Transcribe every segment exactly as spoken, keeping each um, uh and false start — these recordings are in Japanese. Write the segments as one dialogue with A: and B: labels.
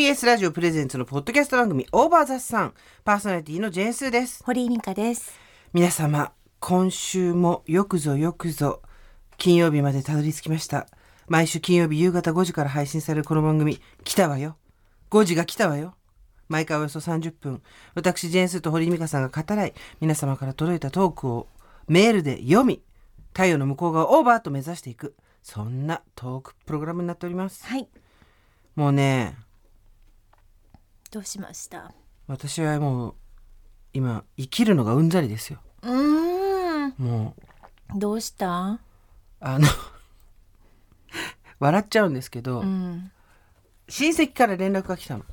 A: ーエス ラジオプレゼンツのポッドキャスト番組オーバーザさん、パーソナリティのジェーンスーです。
B: 堀井美香です。
A: 皆様今週もよくぞよくぞ金曜日までたどり着きました。毎週金曜日夕方ごじから配信されるこの番組、来たわよ、ごじが来たわよ。毎回およそさんじゅっぷん、私ジェーンスーと堀井美香さんが語らい、皆様から届いたトークをメールで読み、太陽の向こう側オーバーと目指していく、そんなトークプログラムになっております。
B: はい。
A: もうね、
B: どうしました？
A: 私はもう今生きるのがうんざりですよ。
B: うーん。
A: も
B: うどうした？
A: あの笑っちゃうんですけど、
B: うん、
A: 親戚から連絡が来たの、
B: うん、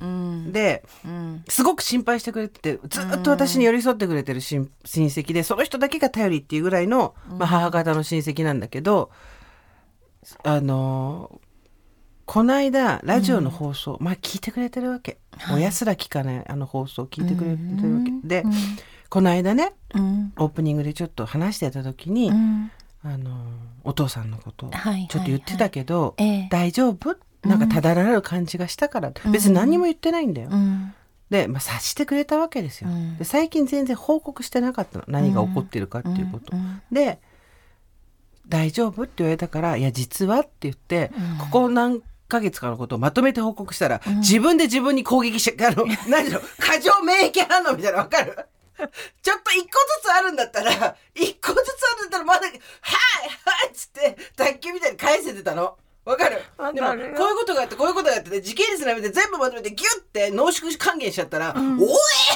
A: で、うん、すごく心配してくれてて、ずっと私に寄り添ってくれてる親戚で、その人だけが頼りっていうぐらいの、まあ、母方の親戚なんだけど、あのこの間ラジオの放送、うん、まあ聞いてくれてるわけ、はい、親すら聞かないあの放送を聞いてくれてるわけ、うん、で、うん、この間ね、うん、オープニングでちょっと話してた時に、うん、あのお父さんのことをちょっと言ってたけど、はいはいはい、大丈夫？なんかただらなる感じがしたから、うん、別に何にも言ってないんだよ、うん、で、まあ、察してくれたわけですよ、うん、で最近全然報告してなかったの、何が起こってるかっていうこと、うん、で大丈夫って言われたから、いや実はって言って、うん、ここ何ヶ月かのことをまとめて報告したら、うん、自分で自分に攻撃して、あの何だろう、過剰免疫反応みたいな、わかるちょっと一個ずつあるんだったら一個ずつあるんだったらまだはいはいっつって卓球みたいに返せてたの、わかる？でもこういうことがあってこういうことがあって、ね、時系列並べて全部まとめてギュッて濃縮還元しちゃったら、うん、おえ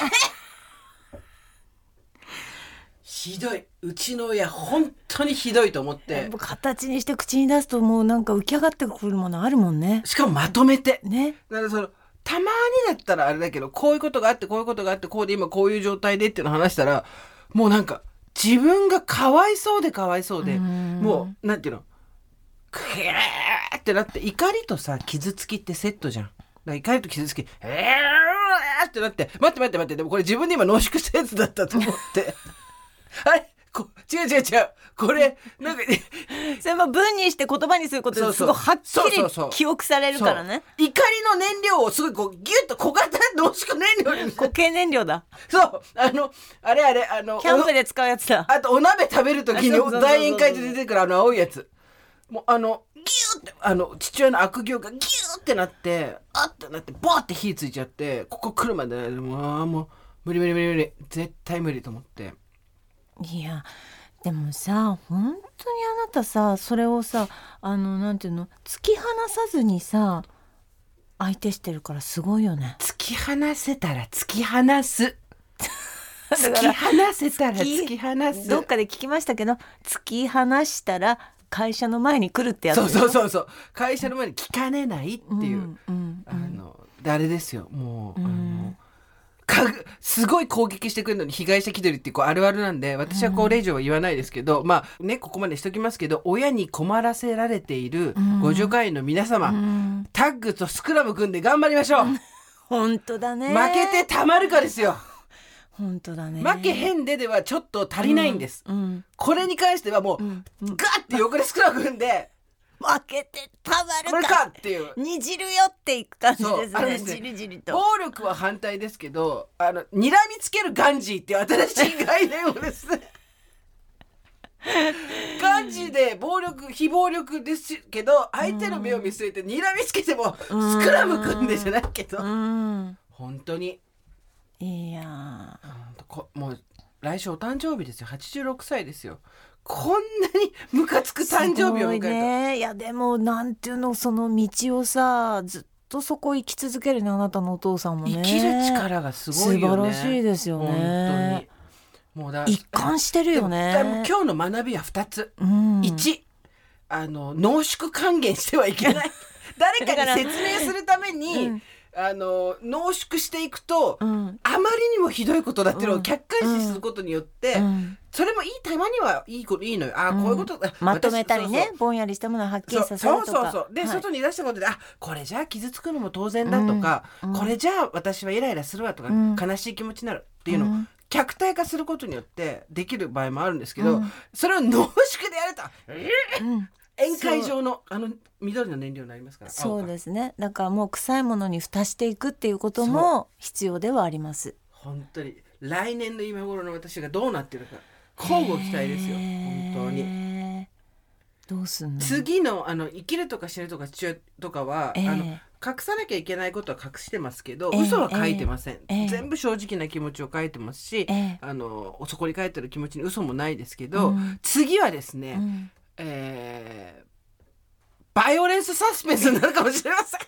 A: ひどい、うちの親本当にひどいと思って、
B: 形にして口に出すともうなんか浮き上がってくるものあるもんね。
A: しかもまとめて
B: ね。
A: だからそのたまにだったらあれだけど、こういうことがあってこういうことがあってこうで今こういう状態でっていうのを話したら、もうなんか自分がかわいそうでかわいそうで、うもうなんていうの、クーってなって、怒りとさ傷つきってセットじゃん。だから怒りと傷つきえーってなって、待って待って待って、でもこれ自分で今濃縮したやつだったと思ってあれこ違う違う違う、これなんか
B: それも文にして言葉にすることですごいはっきり記憶されるからね。
A: 怒りの燃料をすごいこうギュッと小型濃縮燃料に
B: 固形燃料だ。
A: そうあのあれあれあの
B: キャンプで使うやつだ。
A: あとお鍋食べるときに大宴会で出てくるあの青いやつ、もうあのギューってあの父親の悪行がギューってなってあってなってボーって火ついちゃって、ここ来るまでもうあもう無理無理無理無理絶対無理と思って。
B: いやでもさ、本当にあなたさ、それをさ、あのなんていうの、突き放さずにさ相手してるからすごいよね。
A: 突き放せたら突き放す突き放せたら突き放す。
B: どっかで聞きましたけど、突き放したら会社の前に来るってやつ。
A: そうそうそうそう、会社の前に来かねないっていう、うんうんうん、あのあれですよ、もう、うん、あのかすごい攻撃してくるのに被害者気取りってこうあるあるなんで、私はこれ以上は言わないですけど、うん、まあねここまでしときますけど、親に困らせられているご助会員の皆様、うん、タッグとスクラム組んで頑張りましょう、うん、
B: 本当だね。
A: 負けてたまるかですよ。
B: 本当だね。
A: 負けへんでではちょっと足りないんです、うんうん、これに関してはもう、うんうん、ガッて横でスクラム組んで
B: 負けてたまるか
A: これかっていう、
B: にじるよっていく感じですね。じりじりと。
A: 暴力は反対ですけど、あの睨みつけるガンジーっていう新しい概念をですねガンジーで暴力非暴力ですけど、相手の目を見据えて睨みつけてもスクラム組んでじゃないけど、本当に
B: いや
A: こもう来週お誕生日ですよ。はちじゅうろくさいですよ。こんなにムカつく誕生日を迎えた。
B: ね、いやでもなんていうの、その道をさずっとそこ生き続けるね、あなたのお父さんもね。
A: 生きる力がすごいよね。
B: 素晴らしいですよね。
A: 本当にもうだ
B: 一貫してるよね。
A: 今日の学びはふたつ、うん、いちあの濃縮還元してはいけない誰かに説明するために、うん、あの濃縮していくと、うん、あまりにもひどいことだっていうのを客観視することによって、うんうん、それもいい、たまにはいいこといいのよ。あ、こういうこと、うん、
B: まとめたりね、そうそうぼんやりしたものをはっきりさせるとか、
A: そうそうそうで、はい、外に出したことで、あ、これじゃあ傷つくのも当然だとか、うん、これじゃあ私はイライラするわとか、うん、悲しい気持ちになるっていうのを、うん、客体化することによってできる場合もあるんですけど、うん、それを濃縮でやると、うん宴会場のあの緑の燃料になりますから。
B: そうですね。だからもう臭いものに蓋していくっていうことも必要ではあります。
A: 本当に来年の今頃の私がどうなってるか交互期待ですよ。本当に。
B: どうすんの？
A: 次のあの生きるとか死ぬとか父親とかは、
B: えー、
A: あの隠さなきゃいけないことは隠してますけど、
B: えー、
A: 嘘は書いてません、
B: えー、
A: 全部正直な気持ちを書いてますし、
B: えー、
A: あのそこに書いてる気持ちに嘘もないですけど、
B: うん、
A: 次はですね、うん、えー、バイオレンスサスペンスになるかもしれません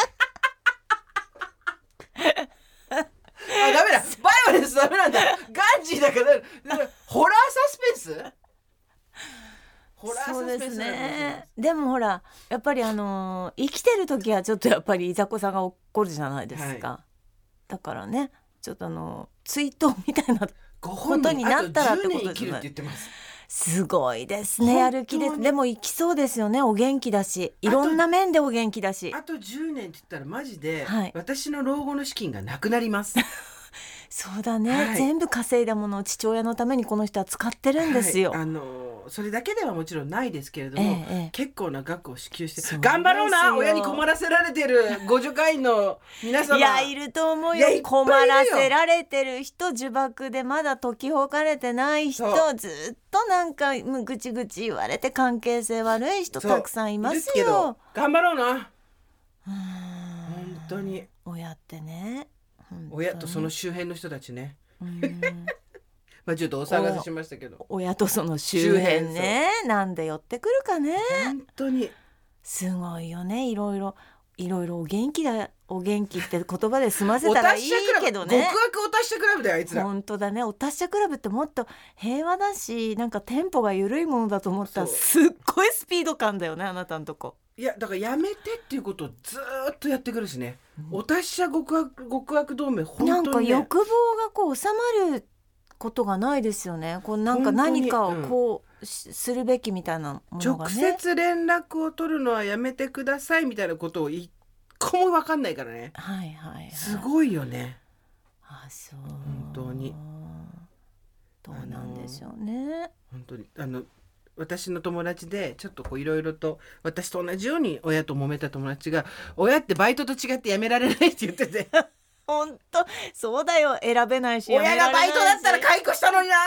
A: あ、ダメだ、バイオレンスダメなんだ、ガンジーだから、ホラーサスペンスホラーサスペンス。そうですね。
B: でもほらやっぱりあのー、生きてる時はちょっとやっぱりいざこざが起こるじゃないですか、はい、だからねちょっとあの追悼みたいなことになったらってことですね。すごいですね、やる気です。でも生きそうですよね、お元気だし、いろんな面でお元気だし。
A: あとじゅうねんって言ったらマジで、はい、私の老後の資金がなくなります
B: そうだね、はい、全部稼いだものを父親のためにこの人は使ってるんですよ、
A: はい、あのそれだけではもちろんないですけれども、ええ、結構な額を支給して頑張ろうな、親に困らせられてるご助会員の皆様
B: いやいると思うよ。困らせられてる人、呪縛でまだ解きほかれてない人、ずっとなんかぐちぐち言われて関係性悪い人たくさんいますよ。ですけど
A: 頑張ろうな。本当に
B: 親ってね、
A: 親とその周辺の人たちねまあちょっとお騒がせしましたけど、
B: 親とその周辺ね、なんで寄ってくるかね。
A: 本当に
B: すごいよね。いろいろいろいろお元気だ、お元気って言葉で済ませたらいいけどね。
A: 極悪お達者クラブだよあいつら。
B: 本当だね、お達者クラブってもっと平和だし、なんかテンポが緩いものだと思ったらすっごいスピード感だよね、あなたのとこ。
A: いやだからやめてっていうことをずっとやってくるしね、うん、お達者極悪極悪同盟本当に、ね、
B: なんか欲望がこう収まることがないですよね。こうなんか何かをこう、うん、するべきみたいなものがね。
A: 直接連絡を取るのはやめてくださいみたいなことを一個も分かんないからね。
B: はいはいはい。
A: すごいよね。
B: あ、そう。
A: 本当に。
B: どうなんでしょうね。
A: 本当にあの私の友達でちょっとこういろいろと私と同じように親と揉めた友達が、親ってバイトと違ってやめられないって言ってて。
B: 本当そうだよ、選べないし、
A: 親がバイトだったら解雇したのにな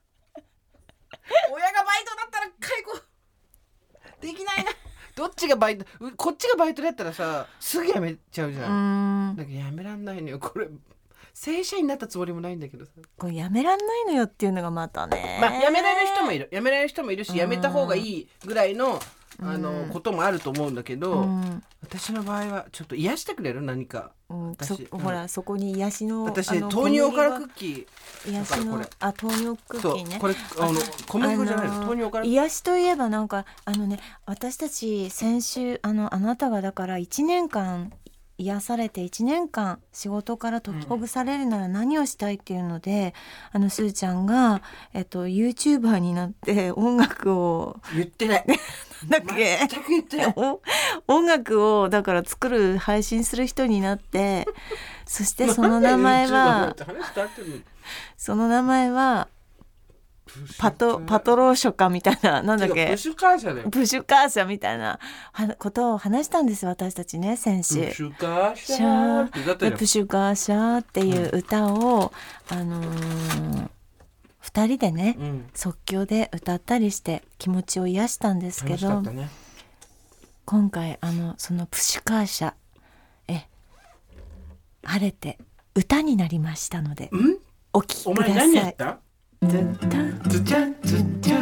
A: 親がバイトだったら解雇できないなどっちがバイト、こっちがバイトだったらさすぐ辞めちゃうじゃん。だけど辞めらんないのよ。これ正社員になったつもりもないんだけどさ、
B: これ辞めらんないのよっていうのがまたね、
A: まあ、辞められる人もいる辞められる人もいるし、辞めた方がいいぐらいのあのこともあると思うんだけど、うん、私の場合はちょっと癒してくれる何か、
B: うん、私そほら、うん、そこに癒しの
A: 私ね豆乳おからクッキー、
B: 癒しのあ豆乳クッキーね、
A: これあの小麦粉じゃないの、豆乳おから
B: 癒しといえばなんかあのね、私たち先週あのあなたがだからいちねんかん癒されていちねんかん仕事から解きほぐされるなら何をしたいっていうので、うん、あのすーちゃんが、えっと、YouTuber になって音楽を
A: 言ってない
B: だっけ
A: 全く言ってない
B: 音楽をだから作る配信する人になってそしてその名前はその名前はパトパトローショカみたいな、なんだっけ、
A: プシュカーシャだよ、
B: プシュカーシャみたいなことを話したんです私たちね、先週。
A: プシュカーシャー
B: プシュカーシャーっていう歌を、うん、あのー、ふたりでね、うん、即興で歌ったりして気持ちを癒したんですけど、ね、今回あのそのプシュカーシャえ晴れて歌になりましたので、お聴きください。お前何やった？ずっとずっとずっとずっとずっと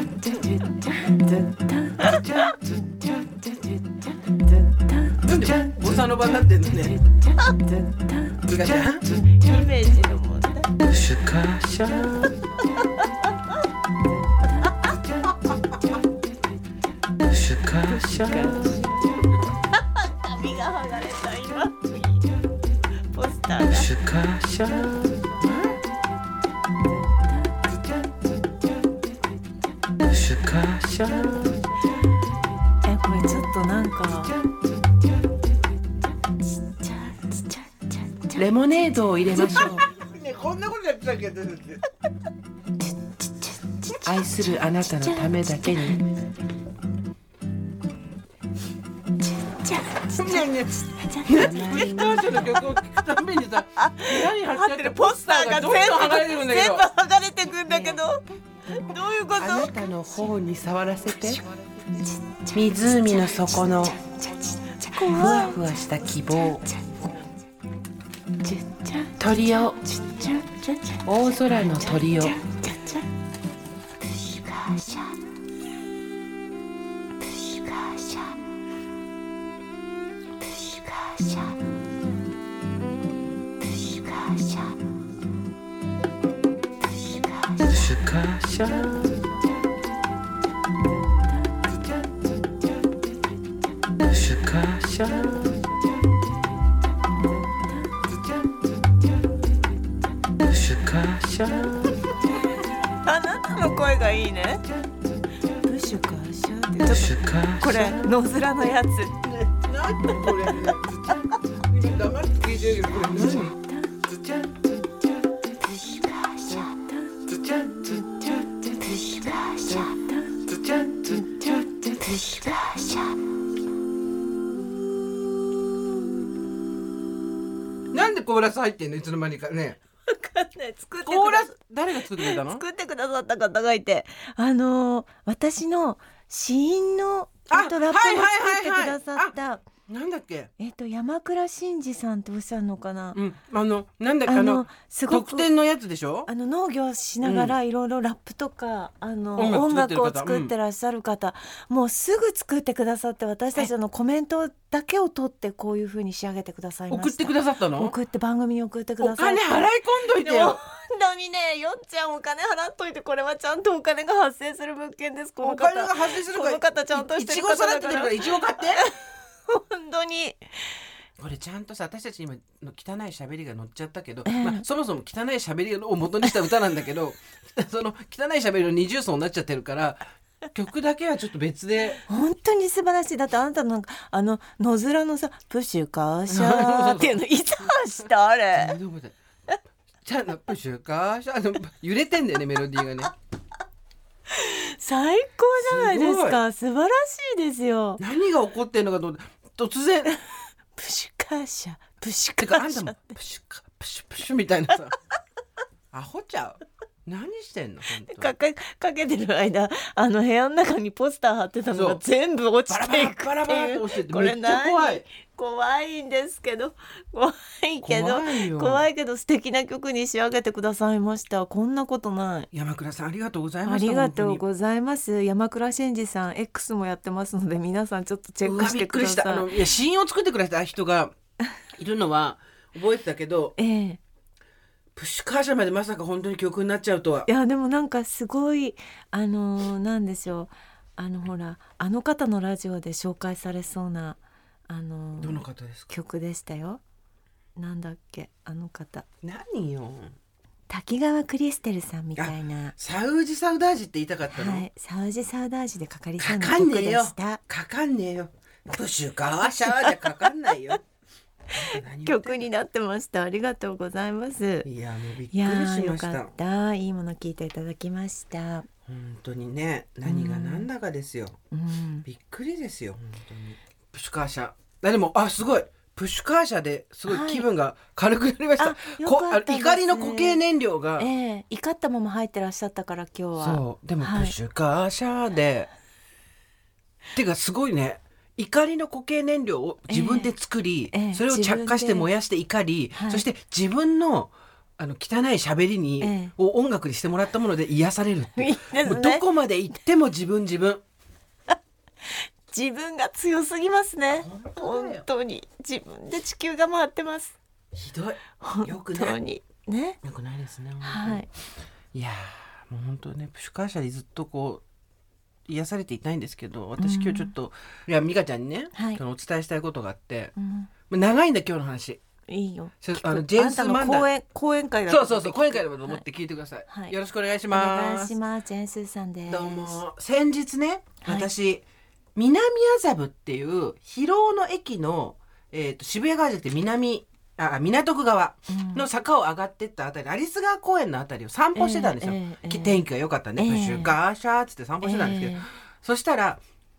A: なんでボサノバになってんのね。イ
B: メージの問題。
A: プシュカーシャプシュカーシャ
B: 髪が剥がれた今ポスターが
A: プシュカーシャ
B: え、これちょっとなんか
A: レモネードを入れましょうね、こんなことやってたっけ愛するあなたのためだけに
B: ちゃちっちゃ
A: ねえねえプッシュカーシャの曲を聴くたびにさ部屋に貼ってあるポスターがどんどん剥がれてくんだけど、
B: 全部剥がれてくんだけど、どういうこと？
A: あなたの方に触らせて、湖の底のふわふわした希望、鳥よ、大空の鳥よ、プシュカーシャ、プシュカーシャ、プシュカーシャ。
B: あなたの声がいいね。プシュカーシャって
A: プシュカーシャ。
B: これ野面のやつ。
A: なんでこれ？黙って聞いてるけどこれ何？なんでコーラス入ってんのいつの間にかね。
B: わかんない。作ってく
A: コーラ
B: だ
A: ス誰が作ってくれたの？
B: 作ってくださった方がいて、あのー、私の試飲のえっとラップを作ってくださった。
A: なんだっけ、
B: えっと山倉真嗣さんっておっしゃるのかな、
A: うん、あのなんだっけ、
B: あ
A: あの
B: のすごく
A: 特典のやつでしょ。
B: あの農業しながらいろいろラップとか、うん、あの音
A: 音楽
B: 楽
A: 作ってる方
B: を作ってらっしゃる方、うん、もうすぐ作ってくださって、私たちのコメントだけを取ってこういう風に仕上げてくださいました。
A: 送ってくださったの？
B: 送って番組に送ってくだ
A: お
B: さって、
A: 金払い込んどいてよ。
B: 本当にね、よっちゃんお金払っといて、これはちゃんとお金が発生する物件です。この
A: お
B: 方
A: 金が発生するから、
B: この方ちゃんとしてる
A: いちご
B: 方だか
A: 育ててるかららいちご買って
B: 本当に
A: これちゃんとさ、私たち今の汚い喋りが乗っちゃったけど、
B: ええ
A: まあ、そもそも汚い喋りを元にした歌なんだけどその汚い喋りの二重奏になっちゃってるから曲だけはちょっと別で
B: 本当に素晴らしい。だってあなたのあの野面のさプッシュカーシャーっていうのいつしたあれ
A: ちゃんとプッシュカーシャー、あの揺れてんだよねメロディーがね。
B: 最高じゃないですか。素晴らしいですよ。
A: 何が起こってんのかと思って突然
B: プシュカーシャープシュカ
A: てかあんたも
B: ーシャーって
A: プシュカプシュプシュみたいなさアホちゃう。何してんの本当
B: かけかけてる間、あの部屋の中にポスター貼ってたのが全部落ちていくっていう。
A: バラバラバラバラと落ちてて
B: これ
A: めっちゃ怖い。
B: 怖いんですけど、怖いけど
A: 怖いよ
B: 怖いけど素敵な曲に仕上げてくださいました。こんなことない。
A: 山倉さんありがとうございました。
B: ありがとう
A: 本
B: ございます。山倉真嗣さん X もやってますので、皆さんちょっとチェックしてください。
A: うわびっくりした。あのいやシーンを作ってくれた人がいるのは覚えてたけど
B: ええ、
A: プッシュカーシャまでまさか本当に曲になっちゃうとは。
B: いやでもなんかすごいあのー、なんでしょう、あのほらあの方のラジオで紹介されそうなあのー、
A: どの方ですか？
B: 曲でしたよ。なんだっけあの方、
A: 何よ
B: 滝川クリステルさんみたいな。
A: サウジサウダージって言いたかったの？
B: はい、サウジサウダージでかかりそう
A: か
B: な曲で
A: かんねえよ
B: した
A: かかんねえよプッシュカーシャーじゃかかんないよ
B: 曲になってました。ありがとうございます。
A: いやもうびっく
B: いや
A: り
B: ーよ
A: しました。
B: かった。いいもの聞いていただきました。
A: 本当にね何が何だかですよ、
B: うん、
A: びっくりですよ本当に。プッシュカーシャーでもあすごいプッシュカーシャーですごい気分が軽くなりました、
B: はいあよ
A: こ
B: かったです
A: 怒りの固形燃料が、
B: ええ、怒ったまま入ってらっしゃったから今日は。
A: そうでもプ
B: はい
A: ッシュカーシャーで、てかすごいね怒りの固形燃料を自分で作り、
B: ええええ
A: それを着火して燃やして怒り、
B: はい
A: そして自分のあの汚い喋りに、
B: ええ
A: を音楽にしてもらったもので癒されるって
B: いいですね。
A: もうどこまで行っても自分自分
B: 自分が強すぎますね。
A: 本当だよ
B: 本当に自分で地球が回ってます。
A: ひどいよくない
B: 本当にね。
A: よくないですね本当に、
B: はい。
A: いやーもう本当ねプッシュカーシャーにずっとこう癒されていたいんですけど私今日ちょっと、いや美香ちゃんにね、
B: はい
A: そのお伝えしたいことがあって、
B: うん、
A: まあ長いんだ今日の話。
B: いいよ。
A: そ
B: 聞く
A: あのジェーンス
B: あんた
A: マンダ
B: の講演講演会だ
A: そうそうそう講演会だと思って聞いてください、
B: はい
A: よろしくお願いし
B: お
A: ます。
B: 願いします。ジェーンスーさんです。
A: どうも先日ね
B: はい
A: 私、南麻布っていう広尾の駅の、えー、と渋谷側じゃなくて南あ港区側の坂を上がってったあたり、アリス川公園のあたりを散歩してたんですよ、
B: ええええ
A: き天気が良かったんで、
B: ええ
A: プッシュガーシャーっつって散歩してたんですけど、
B: ええ
A: そしたら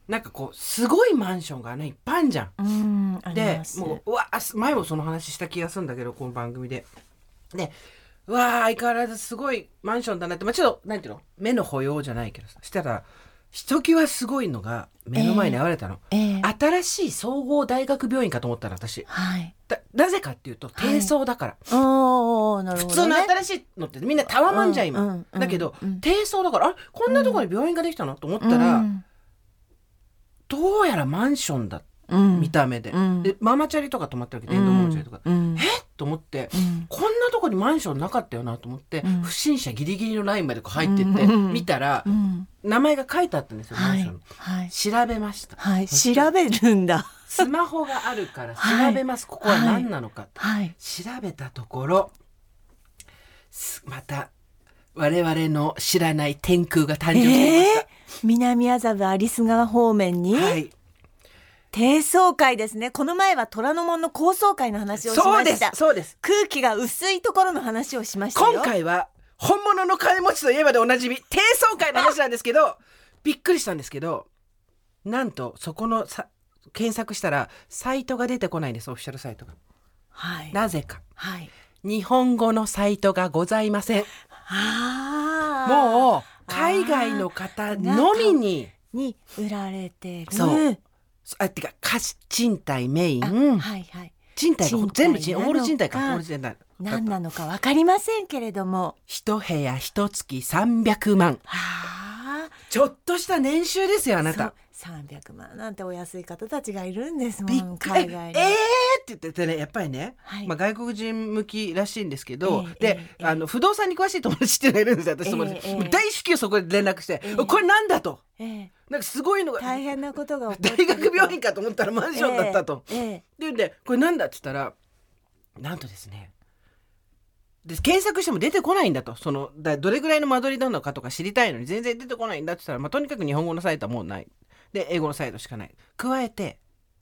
A: なんかこうすごいマンションがねいっぱいあるじゃん。
B: うんあり
A: で
B: ます
A: もううわ前もその話した気がするんだけどこの番組で。でうわ相変わらずすごいマンションだなって、まあ、ちょっとなんていうの目の保養じゃないけどさしたらひときわすごいのが目の前に現れたの、
B: えーえー、
A: 新しい総合大学病院かと思ったら私、
B: はい、
A: だなぜかっていうと低層だから、
B: はい、おーなるほどね、
A: 普通の新しいのってみんなタワマンじゃん今、
B: うんうん、
A: だけど、
B: うん、
A: 低層だからあこんなところに病院ができたの、うん、と思ったら、うん、どうやらマンションだ、うん、見た目で、うん、でママチャリとか泊まってるわけ電動ママチャリとか、うん、えっと思って、うん、こんなとこにマンションなかったよなと思って、うん、不審者ギリギリのラインまでこう入ってって、うん、見たら、うん、名前が書いてあったんですよ、マンションの、はい、調べました、
B: はい、調べるんだ
A: スマホがあるから調べます、はい、ここは何なのか、はい、調べたところまた我々の知らない天空が誕生していました、えー、
B: 南麻布有栖川方面に、はい、低層階ですね。この前は虎ノ門の高層階の話をしました。
A: そうですそうです。
B: 空気が薄いところの話をしましたよ。
A: 今回は本物の金持ちといえばでおなじみ低層階の話なんですけどびっくりしたんですけど、なんとそこのさ検索したらサイトが出てこないんです、オフィシャルサイトが、はい、なぜか、はい、日本語のサイトがございません。あもう海外の方のみに
B: に売られてる。
A: そうあってか貸賃貸メイン、はいはい、賃貸が全部オール賃貸かオール賃貸
B: 何なのか分かりませんけれども
A: 一部屋一月さんびゃくまん、はあ、ちょっとした年収ですよあなた。
B: さんびゃくまんなんてお安い方たちがいるんですもん海外に。
A: えーって言っててねやっぱりね、はいまあ、外国人向きらしいんですけど、えー、で、えー、あの不動産に詳しい友達っていうのがいるんですよ私友達、えーえー、大至急そこで連絡して、えー、これなんだと、えー、なんかすごいのが
B: 大変なことが起こって
A: 大学病院かと思ったらマンションだったと、えーえー、で言うんでこれなんだって言ったらなんとですねで検索しても出てこないんだと、そのだどれぐらいの間取りなのかとか知りたいのに全然出てこないんだって言ったら、まあ、とにかく日本語のサイトはもうないで英語のサイトしかない。加えて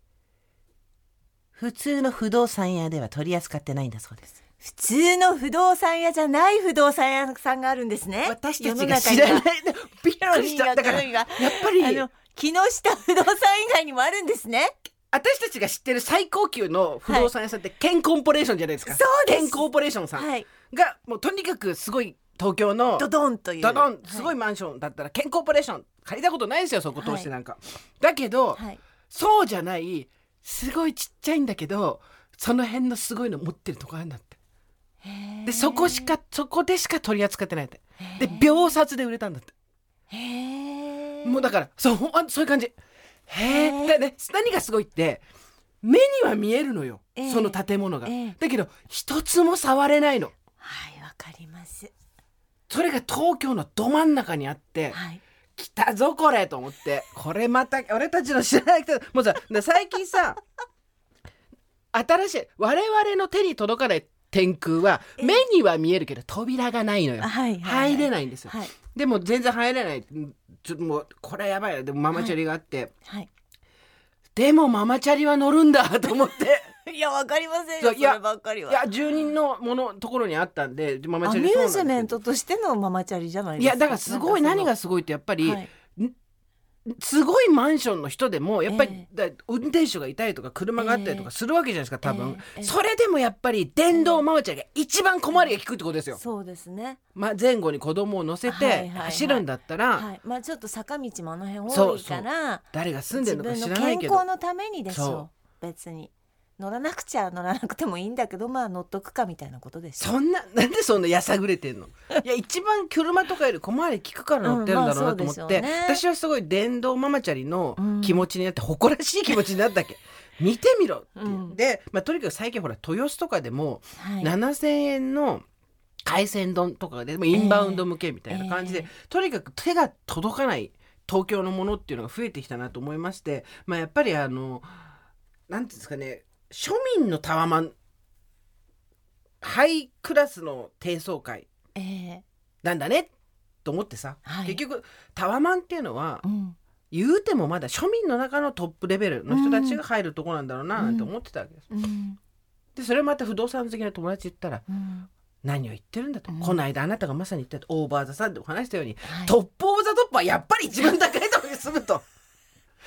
A: 普通の不動産屋では取り扱ってないんだそうです。
B: 普通の不動産屋じゃない不動産屋さんがあるんですね。
A: 私たちが知らないびっくりした。だからやっぱり
B: あの木下不動産以外にもあるんですね。
A: 私たちが知ってる最高級の不動産屋さんってケンコンポレーションじゃないですか。
B: そうです。
A: ケンコーポレーションさんがもうとにかくすごい東京の
B: ドドンという
A: ドドンすごいマンションだったらケンコーポレーション借りたことないですよそこ通してなんか、はい、だけど、はい、そうじゃないすごいちっちゃいんだけどその辺のすごいの持ってるとこあるんだって。でそこしかそこでしか取り扱ってないって。で秒殺で売れたんだって。へもうだからそうそういう感じ。へーで、ね、何がすごいって目には見えるのよ、その建物が、だけど一つも触れないの。
B: はいわかります。
A: それが東京のど真ん中にあって、はい、来たぞこれと思ってこれまた俺たちの知らない人もうさ最近さ新しい我々の手に届かない天空は目には見えるけど扉がないのよ、はいはいはい、入れないんですよ、はい、でも全然入れないちょっともうこれやばいよ。でもママチャリがあって、はいはい、でもママチャリは乗るんだと思って
B: いやわかりませんよそればっかりは。
A: いや住人のものところにあったんでママチャリ
B: アミューズメントとしてのママチャリじゃないですか。
A: いやだからすごい何がすごいってやっぱり、はい、すごいマンションの人でもやっぱり、えー、運転手がいたりとか車があったりとかするわけじゃないですか多分、えーえー、それでもやっぱり電動ママチャリが一番小回りが利くってことですよ、
B: えー、そうですね、
A: まあ、前後に子供を乗せて走るんだったら、はいはいはい、
B: まあ、ちょっと坂道もあの辺多いから
A: 誰が住んでるのか知らないけど
B: 自分の健康のためにでしょう。別に乗らなくちゃ乗らなくてもいいんだけどまあ乗っとくかみたいなことですよ。
A: そんななんでそんなやさぐれてんのいや一番車とかより小回り利くから乗ってるんだろうなと思って、うんまあね、私はすごい電動ママチャリの気持ちになって、うん、誇らしい気持ちになったっけ見てみろって、うん、で、まあ、とにかく最近ほら豊洲とかでもななせんえんの海鮮丼とかでもインバウンド向けみたいな感じで、えーえー、とにかく手が届かない東京のものっていうのが増えてきたなと思いまして、まあ、やっぱりあのなんていうんですかね庶民のタワマンハイクラスの低層階なんだね、えー、と思ってさ、はい、結局タワマンっていうのは、うん、言うてもまだ庶民の中のトップレベルの人たちが入るとこなんだろうななんて思ってたわけです、うん、でそれまた不動産好きな友達言ったら、うん、何を言ってるんだと、うん、この間あなたがまさに言ったオーバーザさんでお話したように、はい、トップオブザトップはやっぱり一番高いところに住むと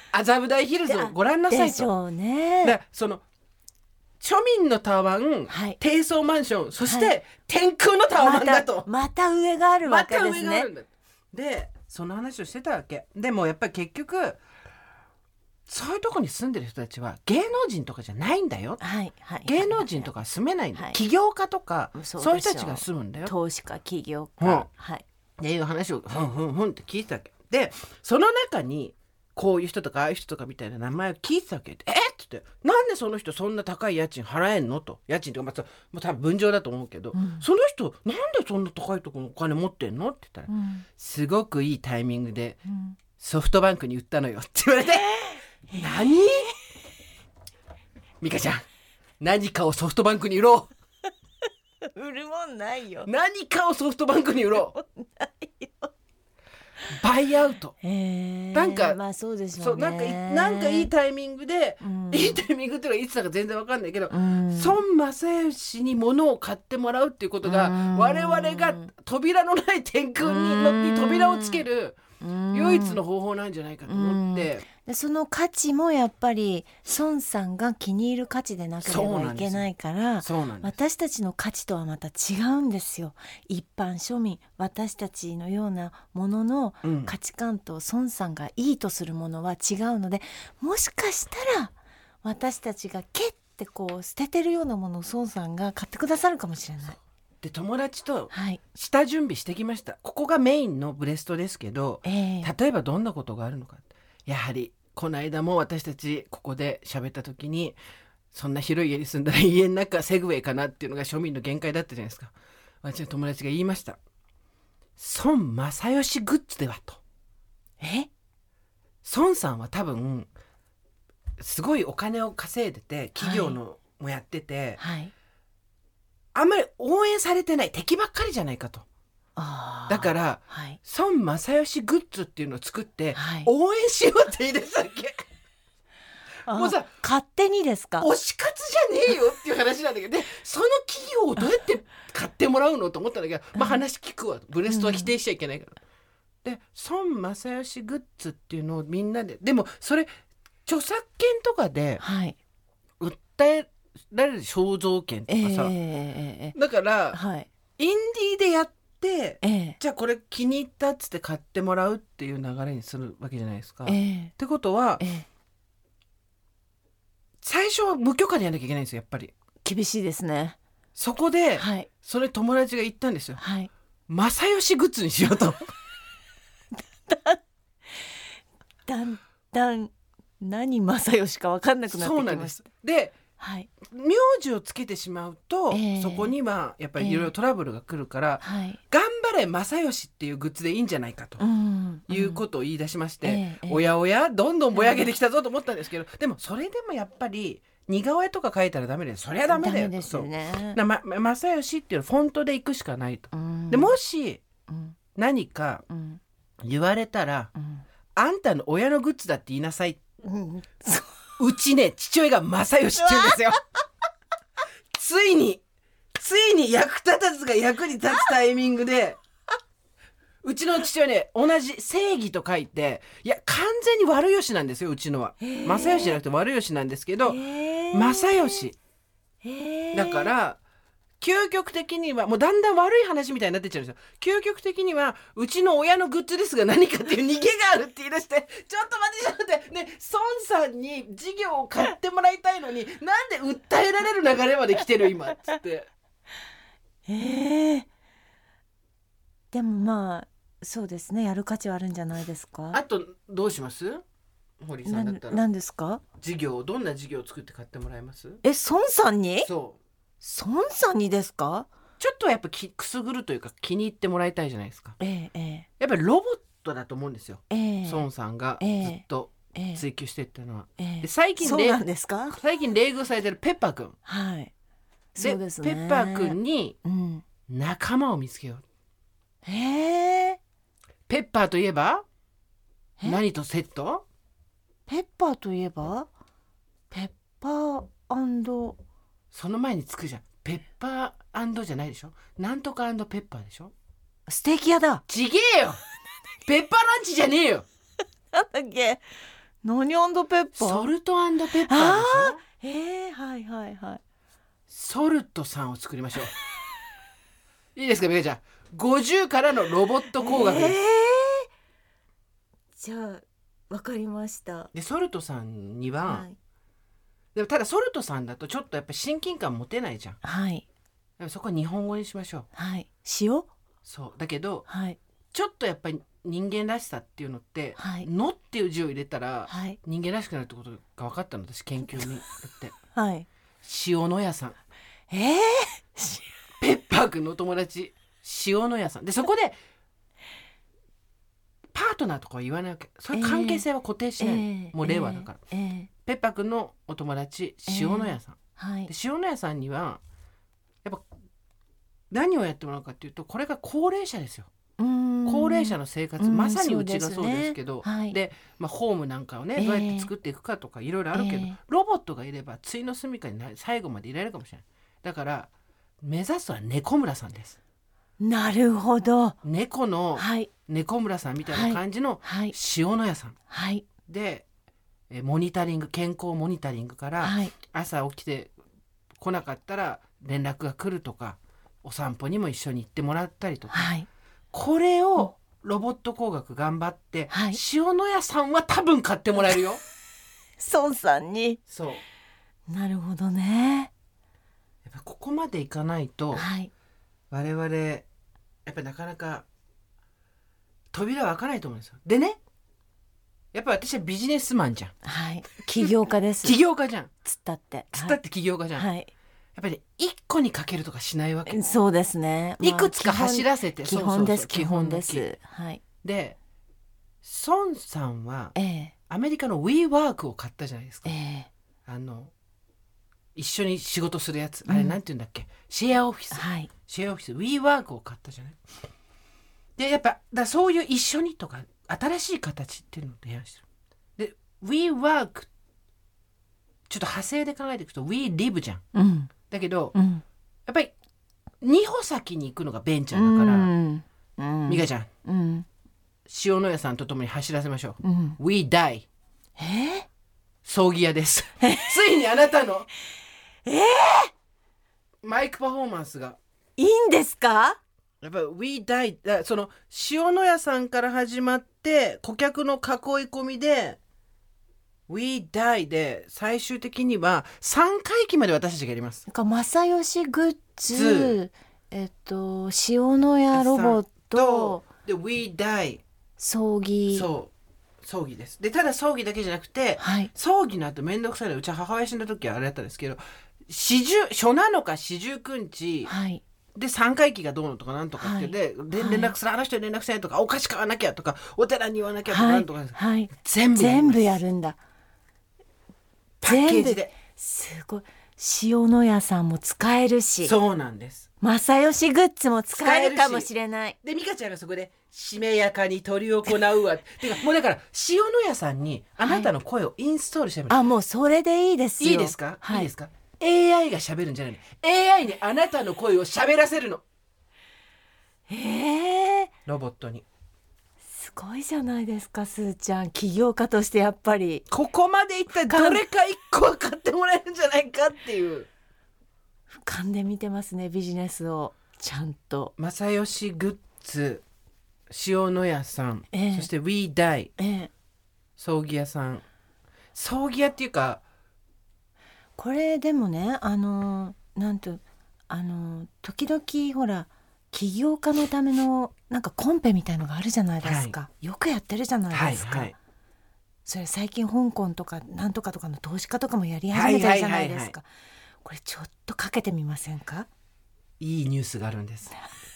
A: 麻布台ヒルズをご覧なさいと。
B: でしょうね。
A: だその庶民のタワマン、はい、低層マンション、そして、はい、天空のタワマンだと、
B: また、また上があるわけですね。また上があるんだ。
A: でその話をしてたわけでもやっぱり結局そういうとこに住んでる人たちは芸能人とかじゃないんだよ、
B: はいはい、
A: 芸能人とか住めないんだよ、はい、起業家とかそういう人たちが住むんだよ、
B: 投資家起業家、
A: うん、
B: はい、
A: っていう話をふんふんふんって聞いてたわけで、その中にこういう人とかああいう人とかみたいな名前を聞いてたわけで、えっって言って、なんでその人そんな高い家賃払えんのと、家賃とか、まあ、もう多分分譲だと思うけど、うん、その人なんでそんな高いところのお金持ってんのって言ったら、うん、すごくいいタイミングでソフトバンクに売ったのよって言われて、えー、何美香ちゃん何かをソフトバンクに売ろ
B: う売るもんないよ、
A: 何かをソフトバンクに売ろうないよバイアウト、
B: えー、
A: なんか、
B: まあそうでしょうね、
A: そうなんかなんかいいタイミングで、うん、いいタイミングっていうのはいつだか全然わかんないけど、うん、孫正義に物を買ってもらうっていうことが、うん、我々が扉のない天空に乗って扉をつける唯一の方法なんじゃないかと思って、
B: うん、でその価値もやっぱり孫さんが気に入る価値でなければいけないから、私たちの価値とはまた違うんですよ。一般庶民、私たちのようなものの価値観と孫さんがいいとするものは違うので、もしかしたら私たちがケッてこう捨ててるようなものを孫さんが買ってくださるかもしれない。
A: で友達と下準備してきました、はい、ここがメインのブレストですけど、えー、例えばどんなことがあるのか。やはりこの間も私たちここで喋った時に、そんな広い家に住んだら家の中セグウェイかなっていうのが庶民の限界だったじゃないですか。私の友達が言いました。孫正義グッズではと。
B: え
A: 孫さんは多分すごいお金を稼いでて企業のもやってて、
B: はいはい、
A: あんまり応援されてない敵ばっかりじゃないかと。
B: あ
A: だから、はい、孫正義グッズっていうのを作って、はい、応援しようって言い出したっけもうさ
B: 勝手にですか、
A: 推し活じゃねえよっていう話なんだけど、でその企業をどうやって買ってもらうのと思ったんだけど、まあ話聞くわ、ブレストは否定しちゃいけないから、うん、で孫正義グッズっていうのをみんなで、でもそれ著作権とかで訴えられる肖像権とかさ、えー、だから、はい、インディーでやってで、ええ、じゃあこれ気に入ったっつって買ってもらうっていう流れにするわけじゃないですか、ええ、ってことは、ええ、最初は無許可でやんなきゃいけないんですよ。やっぱり
B: 厳しいですね。
A: そこで、はい、それ友達が言ったんですよ、はい、正義グッズにしようと
B: だ, だんだん何正義か分かんなくなってきました。
A: そうなんです。ではい、名字をつけてしまうと、えー、そこにはやっぱりいろいろトラブルが来るから、えーはい、頑張れ正義っていうグッズでいいんじゃないかと、うんうん、いうことを言い出しまして、えー、おやおやどんどんぼやけてきたぞと思ったんですけど、えー、でもそれでもやっぱり似顔絵とか描いたらダメです。そりゃダメだよ。ダメですよね。そうな、ま、正義っていうフォントでいくしかないと、うん、でもし、うん、何か言われたら、うん、あんたの親のグッズだって言いなさい、うんうちね父親が正義って言うんですよついについに役立たずが役に立つタイミングでうちの父親ね、同じ正義と書いて、いや完全に悪義なんですよ。うちのは正義じゃなくて悪義なんですけど、正義だから究極的にはもうだんだん悪い話みたいになってっちゃうんですよ。究極的にはうちの親のグッズですが何かっていう逃げがあるって言い出して、ちょっと待ってちょっと待ってね、孫さんに事業を買ってもらいたいのになんで訴えられる流れまで来てる今っつって
B: えー、でもまあそうですね、やる価値はあるんじゃないですか。
A: あとどうします？堀さんだったら
B: 何ですか？
A: 事業、どんな事業を作って買ってもらえます？
B: え、孫さんに？
A: そう
B: 孫さんにですか？
A: ちょっとやっぱきくすぐるというか気に入ってもらいたいじゃないですか、
B: ええ、
A: やっぱりロボットだと思うんですよ、
B: ええ、
A: 孫さんがずっと追求してっていうのは、ええ、で
B: 最近そうなんですか？
A: 最近冷遇されてるペッパーくん、
B: はい、
A: そうですね、ペッパーくんに仲間を見つけよう、
B: うん、へえ。
A: ペッパーといえば何とセット？
B: ペッパーといえばペッパー&
A: その前につくじゃん。ペッパー&じゃないでしょ、なんとか&ペッパーでしょ。
B: ステーキ屋だ。
A: ちげえよペッパーランチじゃねえよ
B: なんだっけ何&ペッパー？
A: ソルト&ペッパーでしょ。
B: えー、はいはいはい。
A: ソルトさんを作りましょういいですかメガちゃん。ごじゅうからのロボット工学です、えー、
B: じゃあわかりました。
A: でソルトさんには、はい、でもただソルトさんだとちょっとやっぱ親近感持てないじゃん。
B: はい。
A: でもそこは日本語にしましょう。
B: はい。塩？
A: そうだけど、
B: はい、
A: ちょっとやっぱり人間らしさっていうのって、
B: はい、
A: のっていう字を入れたら、
B: はい、
A: 人間らしくなるってことが分かったの私研究によって
B: はい、
A: 塩の屋さん。
B: えー、
A: ペッパーくんのお友達塩の屋さんで、そこでパートナーとかは言わないわけ。それ関係性は固定しない、えー、もう令和だから、えーえー、ペッパーくんのお友達塩の屋さん、えーはい、で塩の屋さんにはやっぱ何をやってもらうかっていうと、これが高齢者ですよ。高齢者の生活、まさにうちがそうですけど、で、ねはいでまあ、ホームなんかをね、えー、どうやって作っていくかとかいろいろあるけど、えー、ロボットがいればついの住みかに最後までいられるかもしれない。だから目指すは猫村さんです。
B: なるほど。
A: 猫の猫村さんみたいな感じの塩の屋さん、
B: はい、
A: でモニタリング、健康モニタリングから、はい、朝起きて来なかったら連絡が来るとか、お散歩にも一緒に行ってもらったりとか、はい、これをロボット工学頑張って、はい、塩の屋さんは多分買ってもらえるよ
B: 孫さんに。
A: そう
B: なるほどね。
A: やっぱここまでいかないと、はい、我々やっぱりなかなか扉は開かないと思うんですよ。でね、やっぱり私はビジネスマンじゃん、
B: はい、起業家です
A: 起業家じゃん、
B: つったって
A: つったって起業家じゃん、はい、やっぱり、ね、一個にかけるとかしないわけ。
B: そうですね、
A: まあ、いくつか走らせて、
B: 基本です、基本です。はい。
A: で孫さんは、えー、アメリカの WeWork を買ったじゃないですか、えー、あの一緒に仕事するやつ、うん、あれなんて言うんだっけ、シェアオフィス、はい、シェアオフィス WeWork を買ったじゃない。でやっぱだそういう一緒にとか新しい形っていうのを提案してる。で WeWork ちょっと派生で考えていくと WeLive じゃん、うん、だけど、うん、やっぱりに歩先に行くのがベンチャーだから、うんうん、美香ちゃん、うん、塩の屋さんと共に走らせましょう、うん、WeDie、えー、葬儀屋ですついにあなたのえー、マイクパフォーマンスが
B: いいんですか。
A: やっぱり WeDie、 その塩の屋さんから始まって顧客の囲い込みで WeDie で最終的にはさんかい忌まで私たちがやります。
B: なんか正義グッズ、えっと塩の屋ロボット
A: で WeDie
B: 葬儀、
A: そう葬儀です。でただ葬儀だけじゃなくて、はい、葬儀の後めんどくさいの、うちは母親死んだ時はあれだったんですけど、四十初なのか四十九日、はい、でさんかい忌がどうのとかなんとかって、はい、で連絡する、あの人に連絡しないとか、お菓子買わなきゃとか、お寺に言わなきゃとかなんとか、はいはい、全部や
B: 全部やるんだ。
A: パッケージで。
B: すごい。塩の屋さんも使えるし、
A: そうなんです。
B: 正義グッズも使えるかもしれない。
A: で美香ちゃんがそこでしめやかに執り行うわてかもうだから塩の屋さんにあなたの声をインストールしてみる、
B: はい、あもうそれでいいですよ。
A: いいですか、
B: はい、
A: いいですか。 エーアイ が喋るんじゃないの、 エーアイ にあなたの声を喋らせるの。
B: えー、
A: ロボットに。
B: すごいじゃないですか、すーちゃん。起業家としてやっぱり
A: ここまでいったらどれか一個は買ってもらえるんじゃないかっていう
B: 俯瞰で見てますね、ビジネスをちゃんと。
A: 正義グッズ、塩の屋さん、えー、そして WeDie、えー、葬儀屋さん。葬儀屋っていうか
B: これでもね、あのなんとあの時々ほら起業家のためのなんかコンペみたいのがあるじゃないですか、はい、よくやってるじゃないですか、はいはい、それ最近香港とかなんとかとかの投資家とかもやり始めてるじゃないですか、はいはいはいはい、これちょっとかけてみませんか。
A: いいニュースがあるんです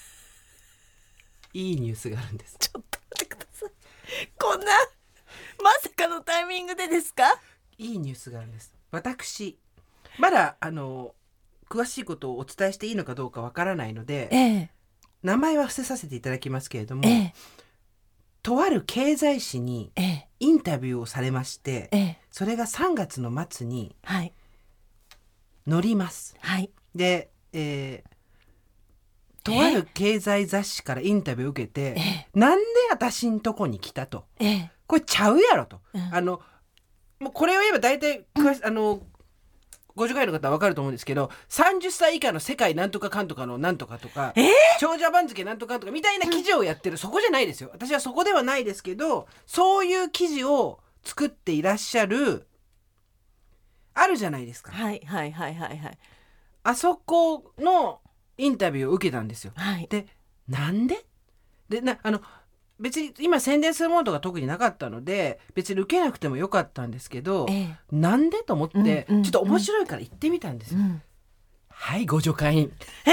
A: いいニュースがあるんです。
B: ちょっと待ってください。こんなまさかのタイミングでですか。
A: いいニュースがあるんです。私まだあの詳しいことをお伝えしていいのかどうかわからないので、ええ、名前は伏せさせていただきますけれども、ええ、とある経済誌にインタビューをされまして、ええ、それがさんがつの末に載ります、はい、で、えー、とある経済雑誌からインタビューを受けて、ええ、なんで私んとこに来たと、ええ、これちゃうやろと、うん、あのもうこれを言えば大体、うん、あのごじゅっかいの方は分かると思うんですけど、さんじゅっさい以下の世界なんとかかんとかのなんとかとか、
B: えー、
A: 長者番付なんとかとかみたいな記事をやってる、うん、そこじゃないですよ。私はそこではないですけど、そういう記事を作っていらっしゃるあるじゃないですか。
B: はいはいはいはいはい。
A: あそこのインタビューを受けたんですよ。
B: はい、
A: で、なんででなあの別に今宣伝するものとか特になかったので別に受けなくてもよかったんですけど、ええ、なんでと思って、うんうん、ちょっと面白いから行ってみたんですよ、うん、はいご助会員
B: え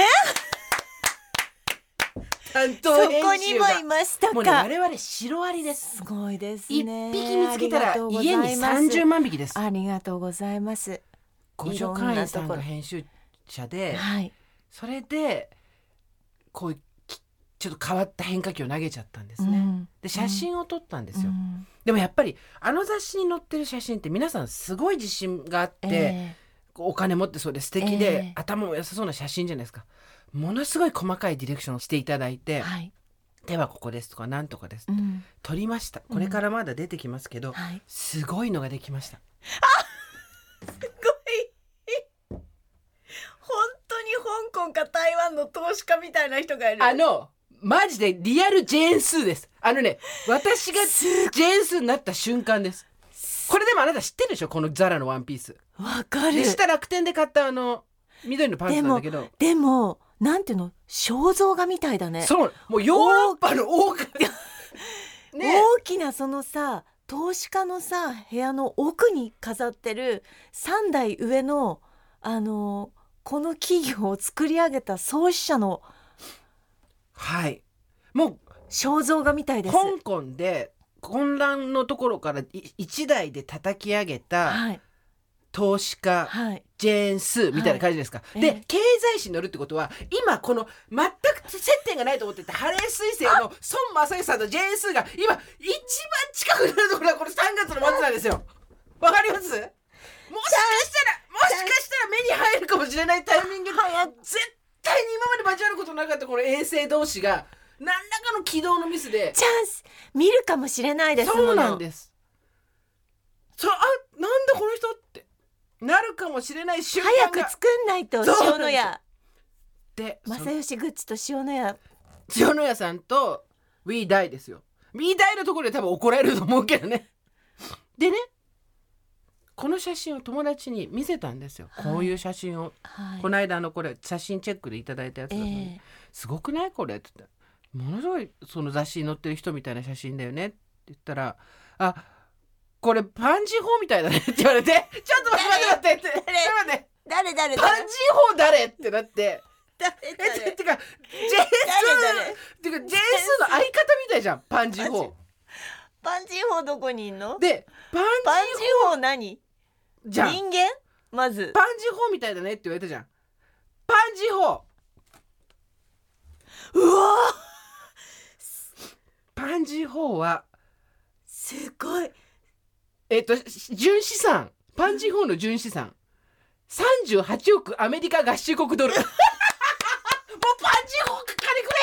A: 担当編集が
B: そこにもいましたか。
A: もうね、我々シロアリです。
B: すごいですね。
A: 一匹見つけたら家にさんじゅうまん匹です。
B: ありがとうございます。
A: ご助会員さんが編集者で、はい、それでこうちょっと変わった変化球を投げちゃったんですね、うん、で写真を撮ったんですよ、うん、でもやっぱりあの雑誌に載ってる写真って皆さんすごい自信があって、えー、お金持ってそうで素敵で、えー、頭も良さそうな写真じゃないですか。ものすごい細かいディレクションをしていただいて、はい、ではここですとかなんとかです、うん、撮りました。これからまだ出てきますけど、うんはい、すごいのができました。
B: あすごい本当に香港か台湾の投資家みたいな人がいる。
A: あのマジでリアルジェーンスーです。あのね、私がジェーンスーになった瞬間です。これでもあなた知ってるでしょ、このザラのワンピース。
B: わかる。
A: で下楽天で買ったあの緑のパンツなんだけど、
B: でもでもなんていうの、肖像画みたいだね。
A: そう、もうヨーロッパの王家、
B: ね、大きなそのさ投資家のさ部屋の奥に飾ってるさんだい上のあのこの企業を作り上げた創始者の
A: はい、もう
B: 肖像画みたいです。
A: 香港で混乱のところから一台で叩き上げた、はい、投資家、はい、ジェーンスーみたいな感じですか、はい、で、えー、経済誌に乗るってことは今この全く接点がないと思ってたハレー彗星の孫正義さんとジェーンスーが今一番近くになるところはこのさんがつの末なんですよ。わかります？もしかしたらもしかしたら目に入るかもしれないタイミングで絶対に今まで交わることなかったこの衛星同士が何らかの軌道のミスで
B: チャンス見るかもしれないですもの。
A: そうなんです。そあなんでこの人ってなるかもしれない瞬間が
B: 早く作んないと。塩野家で正義グッズと塩野家
A: 塩野家さんとウィーダイですよ。ウィーダイのところで多分怒られると思うけどね。でね、この写真を友達に見せたんですよ、はい、こういう写真を、はい、この間のこれ写真チェックでいただいたやつだったのに、えー、すごくないこれって言ったら、ものすごいその雑誌に載ってる人みたいな写真だよねって言ったら、あこれパンジー砲みたいだねって言われて、ちょっと待って待って待って待って
B: 誰誰誰
A: パンジー砲誰ってなって
B: 誰誰
A: えてか ジェーエス ってか ジェーエス の相方みたいじゃん、パンジー砲。
B: パンジー砲どこにいんの？
A: でパン
B: ジー砲何じゃん、人間まず
A: パンジー砲みたいだねって言われたじゃん。パンジー砲、
B: うわ
A: パンジー砲は
B: すごい、
A: えっと純資産、パンジー砲の純資産さんじゅうはちおくアメリカ合衆国ドルもうパンジー砲金く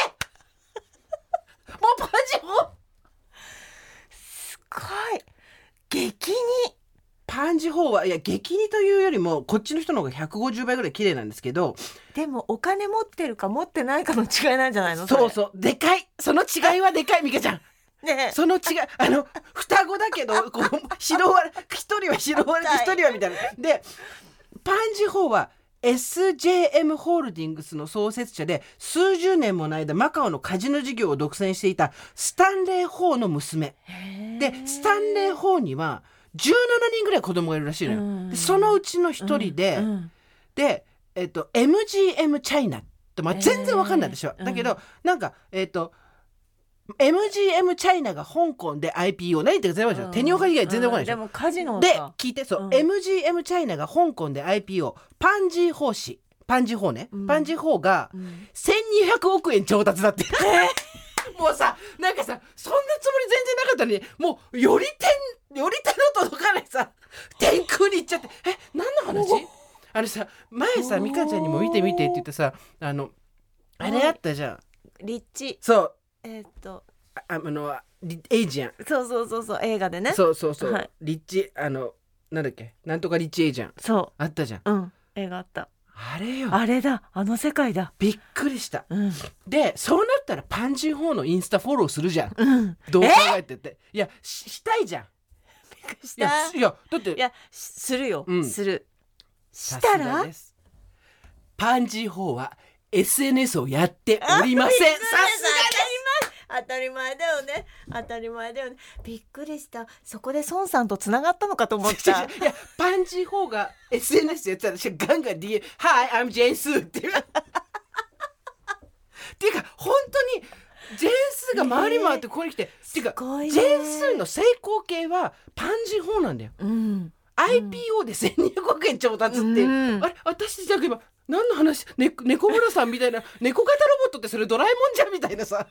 A: れもうパンジー砲
B: すごい激似。
A: パンジー砲はいや激似というよりもこっちの人の方がひゃくごじゅうばいぐらい綺麗なんですけど、
B: でもお金持ってるか持ってないかの違いなんじゃないの？
A: そうそうでかい、その違いはでかいミカちゃんね、その違いあの双子だけどこう白割れ一人は白割れ一人はみたいなで、パンジー砲は エスジェーエム ホールディングスの創設者で数十年もの間マカオのカジノ事業を独占していたスタンレー・ホーの娘で、スタンレー・ホーにはじゅうななにんぐらい子供がいるらしいのよ、うん、でそのうちの一人で、うんうん、で、えっと、エムジーエム チャイナって、まあ、全然わかんないでしょ、だけど、うん、なんかえっとエムジーエム チャイナが香港で アイピーオー 何言ってるか全然わかんないでしょ、手におか以外全然わかんないでしょ、
B: うん、でもカジノ
A: で聞いて、そう、うん、エムジーエム チャイナが香港で アイピーオー パンジー砲氏パンジー砲ね、うん、パンジー砲がせんにひゃくおくえん調達だって、うん、もうさなんかさそんなつもり全然なかったのにもうより点より手の届かないさ天空に行っちゃって、え何の話？あのさ前さミカちゃんにも見て見てって言ってさあのあれあったじゃん、
B: リッチ
A: そう
B: えー、っと
A: ああのエイジアン
B: そうそうそうそう映画でね
A: そうそうそう、はい、リッチあのなんだっけなんとかリッチエイジャン
B: そう
A: あったじゃん、
B: うん、映画あった。
A: あれよ、
B: あれだ、あの世界だ。
A: びっくりした、
B: うん、
A: でそうなったらパンジーホーのインスタフォローするじゃん、
B: うん、
A: どう考えてっていや し, したいじゃん。
B: びっくりし
A: いや
B: た。
A: いやだって
B: いやするよ、
A: うん
B: する。した
A: さすが
B: ら
A: ですパンジーホーは エスエヌエス をやっておりません。さすがです
B: 当たり前だよね、当たり前だよね。びっくりした。そこで孫さんとつながったのかと思った。
A: いやパンジーホーが エスエヌエス やってたら私ガンガン ディーエムHi I'm Jane Sue っていうっていうか本当にジェーンスーが回り回ってここに来て、っていうかジェーンスーの成功形はパンジーホーなんだよ、
B: うん、
A: アイピーオー でせんにひゃくおくえん調達っていう、うん、あれ私じゃあ今何の話、ね、猫村さんみたいな猫型ロボットってそれドラえもんじゃんみたいなさ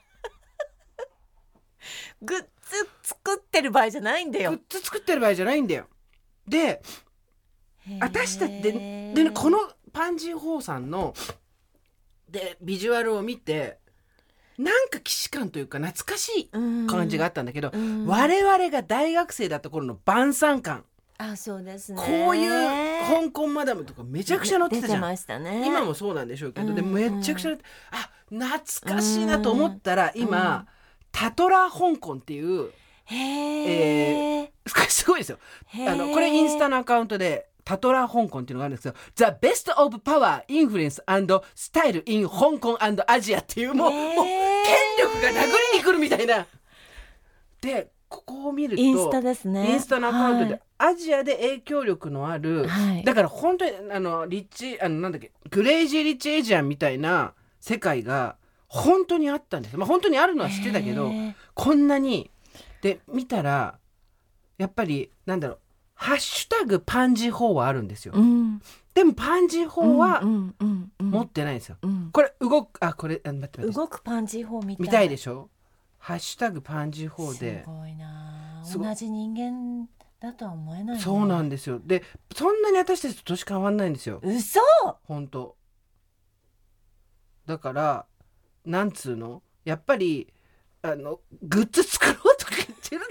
B: グッズ作ってる場合じゃないんだよ。
A: グッズ作ってる場合じゃないんだよ。で私たちで、で、ね、このパンジーホーさんのでビジュアルを見てなんか既視感というか懐かしい感じがあったんだけど、我々が大学生だった頃の晩餐館、
B: あ、そうですね、
A: こういう香港マダムとかめちゃくちゃ載ってたじゃん。
B: 出てましたね。
A: 今もそうなんでしょうけど、でもめちゃくちゃ載って、あ、懐かしいなと思ったら今、タトラ香港っていう、
B: へ
A: えー、すごいですよ。あのこれインスタのアカウントでタトラ香港っていうのがあるんですけど The Best of Power, Influence and Style in Hong Kong and Asia っていうもう、もう権力が殴りに来るみたいな。でここを見ると
B: インスタですね。
A: インスタのアカウントで、はい、アジアで影響力のある、はい、だから本当にあのリッチあのなんだっけクレイジーリッチエイジアンみたいな世界が本当にあったんですよ。まあ本当にあるのは知ってたけど、こんなにで見たらやっぱりなんだろうハッシュタグパンジーホーはあるんですよ、うん、でもパンジーホーは持ってないんですよ、うんうんうん、これ動くあこれあ待って待って
B: 動くパンジーホーみたい
A: 見たいでしょ。ハッシュタグパンジーホーです
B: ごいな。同じ人間だとは思えない、ね、
A: そうなんですよ。でそんなに私たちと年変わんないんですよ。
B: 嘘。
A: 本当だからなんつうのやっぱりあのグッズ作ろうとか言ってる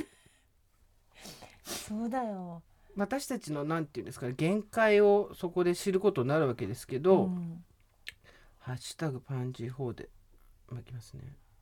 B: そうだよ。
A: 私たちのなんていうんですかね限界をそこで知ることになるわけですけど、うん、ハッシュタグパンジーホーで巻きますね。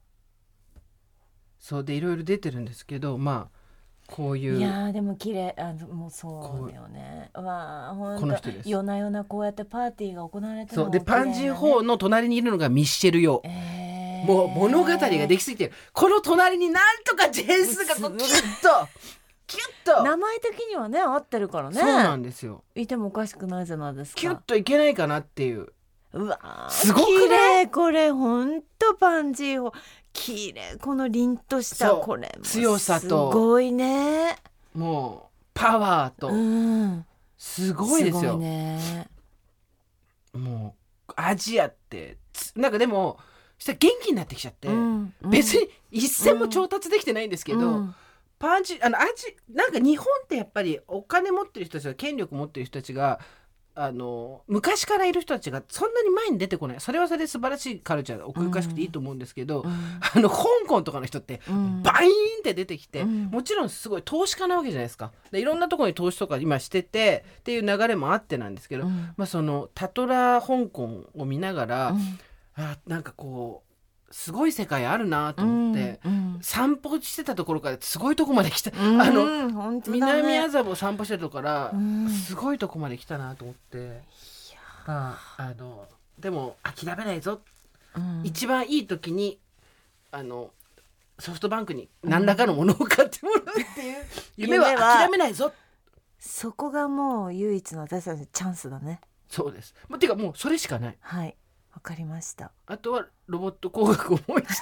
A: そうでいろいろ出てるんですけど、まあこういう
B: いやでも綺麗あのもうそうだよね。わあほんとこの人です。夜な夜なこうやってパーティーが行われてるの、
A: ね、そうでパンジーホーの隣にいるのがミッシェルヨー、えー、もう物語ができすぎてる。この隣になんとかジェンスがこうキュッとキュッと
B: 名前的にはね合ってるからね。
A: そうなんですよ。
B: いてもおかしくないじゃないですか。
A: キュッといけないかなっていう。
B: うわ
A: すごくね
B: これほんとパンジーホー綺麗。この凛としたこれも
A: 強さと
B: すごいね。
A: もうパワーと、うん、すごいですよ。すごいね。もうアジアってなんかでも元気になってきちゃって、うんうん、別に一銭も調達できてないんですけど、うん、パンチあのアジなんか日本ってやっぱりお金持ってる人たちが権力持ってる人たちがあの昔からいる人たちがそんなに前に出てこない。それはそれで素晴らしいカルチャーで奥ゆかしくていいと思うんですけど、うん、あの香港とかの人って、うん、バイーンって出てきて、うん、もちろんすごい投資家なわけじゃないですか。でいろんなところに投資とか今しててっていう流れもあってなんですけど、うん、まあ、そのタトラ香港を見ながら、うん、あなんかこうすごい世界あるなと思って、うんうん、散歩してたところからすごいとこまで来た、うん、あの、ね、南麻布を散歩してるところから、うん、すごいとこまで来たなと思って、いや、まあ、あのでも諦めないぞ、うん、一番いい時にあのソフトバンクに何らかのものを買ってもらうっていう、うん、夢は諦めないぞ。
B: そこがもう唯一の私たちのチャンスだね。そう
A: です。てかもうそれしかない。
B: はい、わかりました。
A: あとはロボット工学を思いつ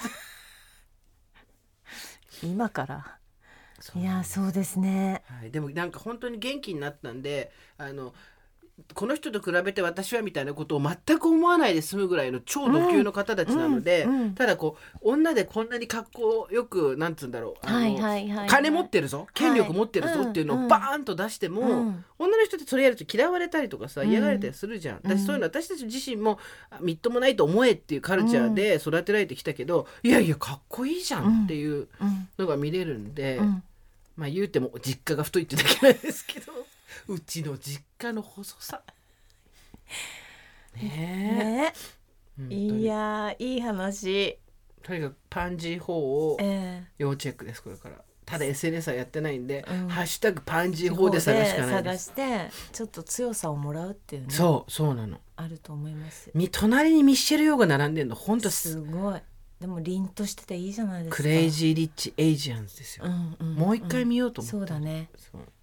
B: つ今からいやそうですね、
A: はい、でもなんか本当に元気になったんであのこの人と比べて私はみたいなことを全く思わないで済むぐらいの超ド級の方たちなので、うんうん、ただこう女でこんなに格好よくなんつうんだろう、はいはいはいはい、金持ってるぞ権力持ってるぞっていうのをバーンと出しても、うんうん、女の人ってそれやると嫌われたりとかさ嫌がられたりするじゃん、うん、私そういうの私たち自身もみっともないと思えっていうカルチャーで育てられてきたけど、うん、いやいやかっこいいじゃんっていうのが見れるんで、うんうん、まあ言うても実家が太いってだけなんですけどうちの実家の細さね
B: ね
A: え、
B: いやいい話。
A: とにかくパンジー法を
B: え
A: 要チェックです、これから。ただ エスエヌエス はやってないんで、
B: うん、
A: ハッシュタグパンジー法で探すしかないです。
B: 探してちょっと強さをもらうっていうね。
A: そうそうなの。
B: あると思います。
A: 隣にミッシェル・ヨーが並んでるの本当
B: すごい。でも凛としてていいじゃないですか。
A: クレイジー・リッチ・エイジアンズですよ、
B: うんうんうん、
A: もう一回見ようと思って。
B: そうだね。
A: そう、は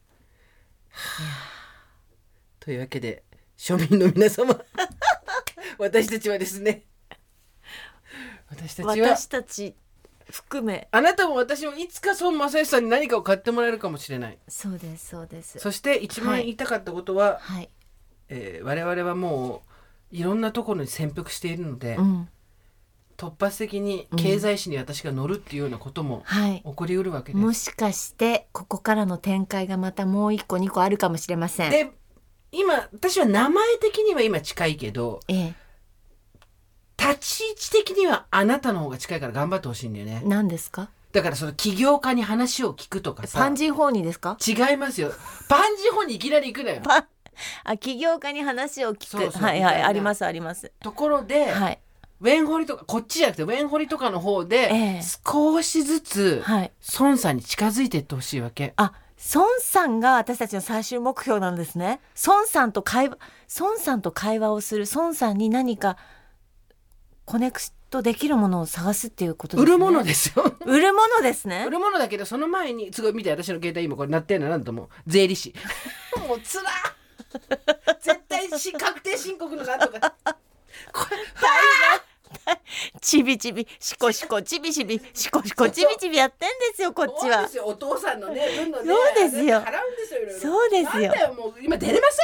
A: あ、というわけで庶民の皆様私たちはですね私たちは
B: 私たち含め、
A: あなたも私もいつか孫正義さんに何かを買ってもらえるかもしれない。
B: そうですそうです。
A: そして一番言いたかったことは、
B: はい、
A: えー、我々はもういろんなところに潜伏しているので、
B: うん、
A: 突発的に経済誌に私が載るっていうようなことも起こりうるわけです、
B: はい、もしかしてここからの展開がまたもう一個二個あるかもしれません。
A: で今私は名前的には今近いけど、
B: ええ、
A: 立ち位置的にはあなたの方が近いから頑張ってほしいんだよね。
B: 何ですか？
A: だからその起業家に話を聞くとかさ。
B: パンジー法にですか？
A: 違いますよ。パンジー法にいきなり行くなよ。
B: パあ起業家に話を聞く。
A: そうそう、
B: はいはい、ありますあります。
A: ところで、はい、ウェンホリとかこっちじゃなくてウェンホリとかの方で、ええ、少しずつ孫さんに近づいていってほしいわけ。
B: あ、孫さんが私たちの最終目標なんですね。孫さんと会話孫さんと会話をする、孫さんに何かコネクトできるものを探すっていうことですね。
A: 売るものですよ。
B: 売るものですね。
A: 売るものだけど、その前にすごい見て、私の携帯今これ鳴ってるのなんとも税理士もうつら絶対し確定申告のなんとかこれ
B: 大変ちびちびしこしこちびちびしこしこちびちびやってんですよ、こっちは。
A: そうですよ、お父さんのね分のね、
B: そうですよ、
A: 払うんですよ、いろいろ。
B: そうですよ。
A: なんだよ、もう今出れま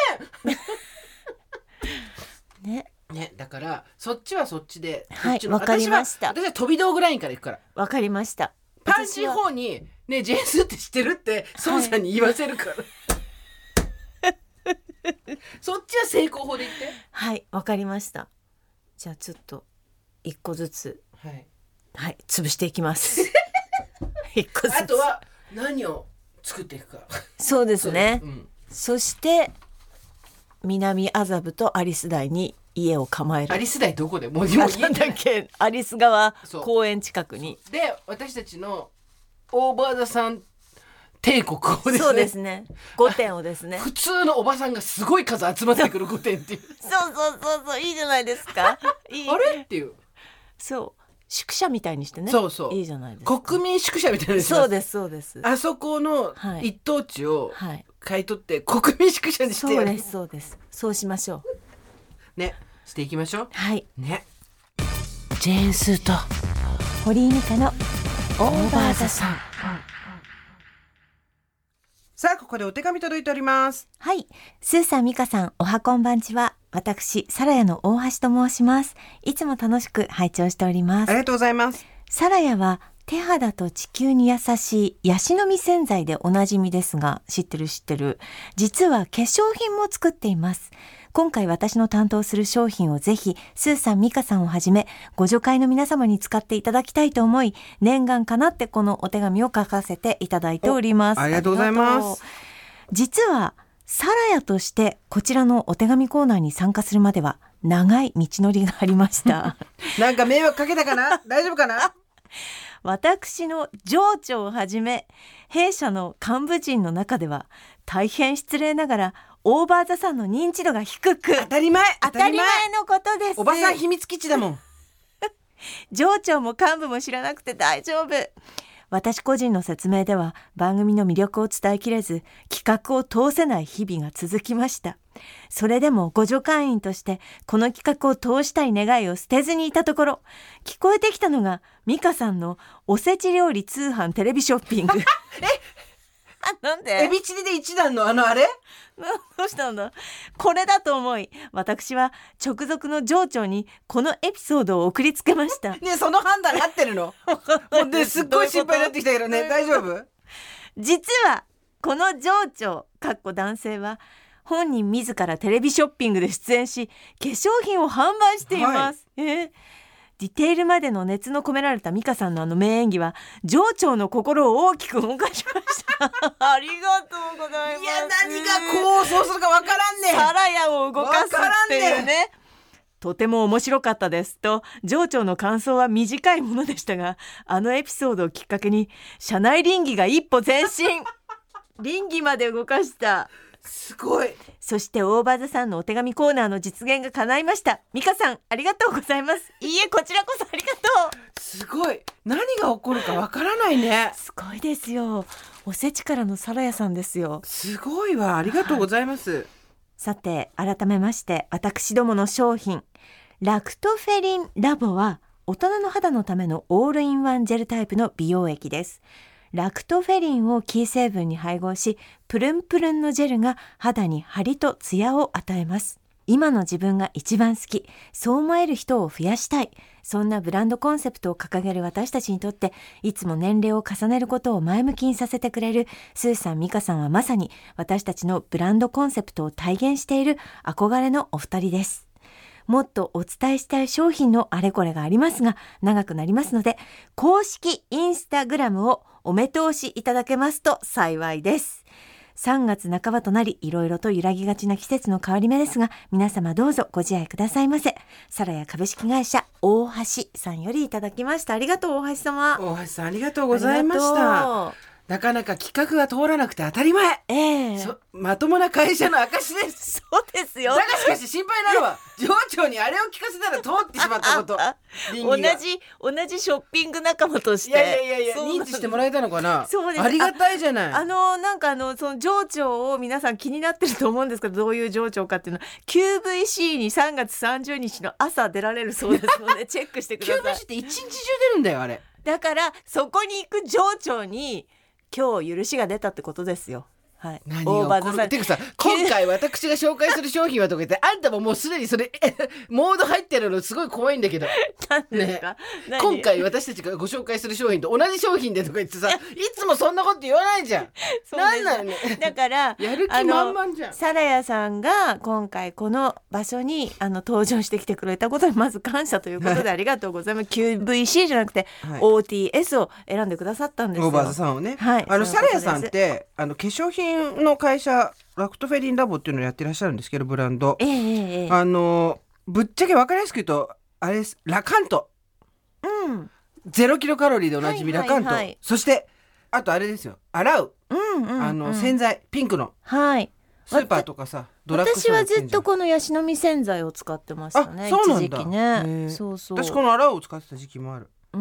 A: せん
B: ね
A: ね、だからそっちはそっちで、
B: はい、わかりました。
A: 私は飛び道具ラインから行くから。
B: わかりました。
A: パンチ方にね、ジェンスって知ってるって孫さんに言わせるから、はいそっちは成功法で言って。
B: はい、わかりました。じゃあちょっと一個ずつ、はい、はい、潰していきます一個ずつ。
A: あとは何を作っていくか。
B: そうですね。 そ, う、
A: うん、
B: そして南麻布とアリス台に家を構える。
A: アリス台どこでもう
B: 家なんだっけ、アリス川公園近くに。
A: で私たちのオーバーザさん帝国をですね、
B: そうですね、ごてんをですね、
A: 普通のおばさんがすごい数集まってくるごてんっていう
B: そうそうそうそう、いいじゃないですかいい
A: あれっていう、
B: そう宿舎みたいにしてね。
A: そうそう、
B: いいじゃないですか。
A: 国民宿舎みたいなのにします。
B: そうですそうです。
A: あそこの一等地を買い取って国民宿舎にしてやる、
B: そうですそうです、そうしましょ
A: うね、していきましょう。
B: はい
A: ね、ジェーンスーと
B: 堀井美香のオーバーザさん。
A: さあ、ここでお手紙届いております。
B: はい、スーさん、ミカさん、おはこんばんちは。私サラヤの大橋と申します。いつも楽しく拝聴しております。
A: ありがとうございます。
B: サラヤは手肌と地球に優しいヤシの実洗剤でおなじみですが、知ってる知ってる。実は化粧品も作っています。今回私の担当する商品をぜひスーさん、ミカさんをはじめご助会の皆様に使っていただきたいと思い、念願かなってこのお手紙を書かせていただいております。
A: ありがとうございます。
B: 実はサラヤとしてこちらのお手紙コーナーに参加するまでは長い道のりがありました
A: なんか迷惑かけたかな大丈夫かな
B: 私の情緒をはじめ弊社の幹部陣の中では大変失礼ながらオーバーザさんの認知度が低く、
A: 当たり前
B: 当たり前のことです。
A: おばさん秘密基地だもん
B: 情緒も幹部も知らなくて大丈夫。私個人の説明では番組の魅力を伝えきれず、企画を通せない日々が続きました。それでもご助会員としてこの企画を通したい願いを捨てずにいたところ、聞こえてきたのがミカさんのおせち料理通販テレビショッピングえなんで
A: エビチリで一段のあのあれ
B: どうしたんだ。これだと思い、私は直属の上長にこのエピソードを送りつけました
A: ねえ、その判断合ってるのもうね、すっごい心配になってきたけどね、大丈夫？
B: 実はこの上長かっこ男性は本人自らテレビショッピングで出演し化粧品を販売しています、はい、えーディテールまでの熱の込められた美香さんのあの名演技は情緒の心を大きく動かしましたありがとうございます。
A: いや何がこうそうするかわからんね。
B: サラヤを動かすっていうね。とても面白かったですと情緒の感想は短いものでしたが、あのエピソードをきっかけに社内倫理が一歩前進倫理まで動かした。
A: すごい。
B: そして大場さんのお手紙コーナーの実現が叶いました。美香さんありがとうございます。いいえこちらこそありがとう。
A: すごい。何が起こるかわからないね。
B: すごいですよ。おせちからのサラヤさんですよ。
A: すごいわ。ありがとうございます。
B: さて改めまして私どもの商品ラクトフェリンラボは大人の肌のためのオールインワンジェルタイプの美容液です。ラクトフェリンをキー成分に配合し、プルンプルンのジェルが肌に張りとツヤを与えます。今の自分が一番好き、そう思える人を増やしたい。そんなブランドコンセプトを掲げる私たちにとって、いつも年齢を重ねることを前向きにさせてくれるスーさん、ミカさんはまさに私たちのブランドコンセプトを体現している憧れのお二人です。もっとお伝えしたい商品のあれこれがありますが、長くなりますので、公式インスタグラムをお目通しいただけますと幸いです。さんがつなかばとなり、いろいろと揺らぎがちな季節の変わり目ですが、皆様どうぞご自愛くださいませ。サラヤ株式会社大橋さんよりいただきました。ありがとう大橋様。
A: 大橋さんありがとうございました。なかなか企画が通らなくて当たり前、
B: えー、
A: そまともな会社の証です。
B: そうですよ。
A: だがしかし心配なのは上長にあれを聞かせたら通ってしまったこと
B: 同じ同じショッピング仲間として、
A: いやいやいや認知してもらえたのかな。
B: そうです。
A: ありがたいじゃない。
B: あ、あのなんかあのその上長を皆さん気になってると思うんですけど、どういう上長かっていうのは キューブイシー にさんがつさんじゅうにちの朝出られるそうですのでチェックしてください。
A: キューブイシー って一日中出るんだよあれ。
B: だからそこに行く上長に今日許しが出たってことですよ。はい、
A: 何が起こるっていうかさ、今回私が紹介する商品はとか言ってあんたももうすでにそれモード入ってるのすごい怖いんだけど
B: 何ですか、
A: ね、今回私たちがご紹介する商品と同じ商品でとか言ってさいつもそんなこと言わないじゃん。なんなのね。
B: だから
A: やる気満々じゃん。
B: サラヤさんが今回この場所にあの登場してきてくれたことにまず感謝ということでありがとうございます。キューブイシー じゃなくて、はい、オーティーエス を選んでくださったんですよ。
A: オーバーズさんをね、
B: はい、
A: あのサラヤさんってあの化粧品の会社ラクトフェリンラボっていうのをやってらっしゃるんですけど、ブランド、
B: えーえー、
A: あのぶっちゃけ分かりやすく言うとあれです、ラカント、
B: うん、
A: ゼロキロカロリーでおなじみラカント、
B: はいはいはい、
A: そしてあとあれですよ、洗う、
B: うんうんうん、
A: あの洗剤ピンクの、
B: はい、
A: スーパーとかさドラッグストア
B: 私はずっとこのヤシの実洗剤を使ってましたね。
A: あ、そうなんだ。
B: 一時期ね。そうそう。
A: 私この洗うを使ってた時期もある。
B: うん。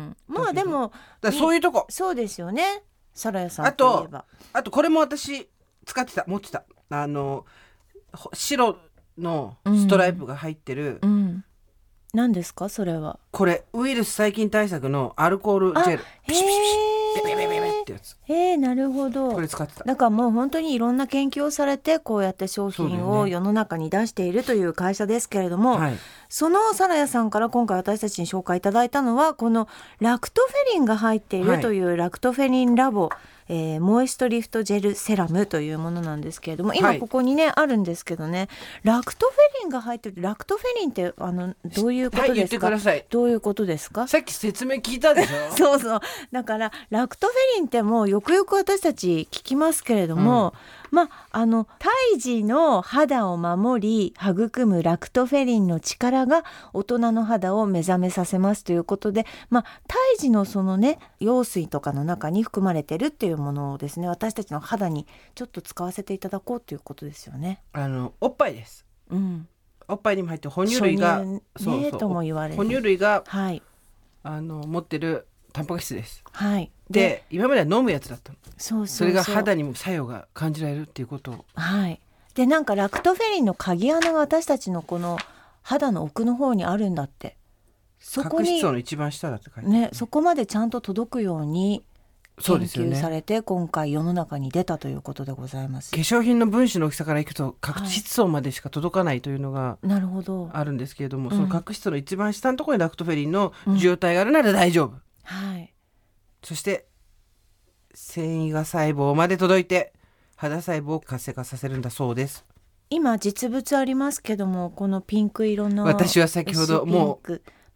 B: まあでも
A: だそういうとこ。
B: そうですよね。サラヤさんといえば。
A: あとあとこれも私使ってた、持ってた、あの白のストライプが入ってる、
B: うんうん、何ですかそれは。
A: これウイルス細菌対策のアルコールジェル、ピシピシピシベベベベベってやつ。
B: へえ、なるほど。
A: これ使ってた。
B: だからもう本当にいろんな研究をされてこうやって商品を世の中に出しているという会社ですけれども、そ, ね、はい、そのサラヤさんから今回私たちに紹介いただいたのはこのラクトフェリンが入っているというラクトフェリンラボ、はい、えー、モイストリフトジェルセラムというものなんですけれども、今ここにね、はい、あるんですけどね、ラクトフェリンが入ってる。ラクトフェリンってあのどういうことですか。はい、
A: 言ってください。
B: どういうことですか。
A: さっき説明聞いたでしょ
B: そうそう。だからラクトフェリンってもうよくよく私たち聞きますけれども、うん、まああの胎児の肌を守り育むラクトフェリンの力が大人の肌を目覚めさせますということで、まあ胎児のそのね羊水とかの中に含まれてるっていうものをですね、私たちの肌にちょっと使わせていただこうということですよね。
A: あのおっぱいです、
B: うん、
A: おっぱいにも入って哺乳類が、
B: ね、そうそうとも言われる
A: 哺乳類が、
B: はい、
A: あの持ってるタンパク質です。
B: はい、
A: で, で今までは飲むやつだったの。
B: そうそうそう。
A: それが肌にも作用が感じられるっていうことを、
B: はい、でなんかラクトフェリンの鍵穴が私たちのこの肌の奥の方にあるんだって。そこに
A: 角質層の一番下だって書いてある、
B: ね、そこまでちゃんと届くように研究されて、
A: ね、
B: 今回世の中に出たということでございます。
A: 化粧品の分子の大きさからいくと角質層までしか届かないというのがあるんですけれども、
B: なるほど、
A: その角質層の一番下のところにラクトフェリンの受容体があるなら大丈夫、うん、
B: はい、
A: そして繊維が細胞まで届いて肌細胞を活性化させるんだそうです。
B: 今実物ありますけども、このピンク色の
A: 私は先ほどもう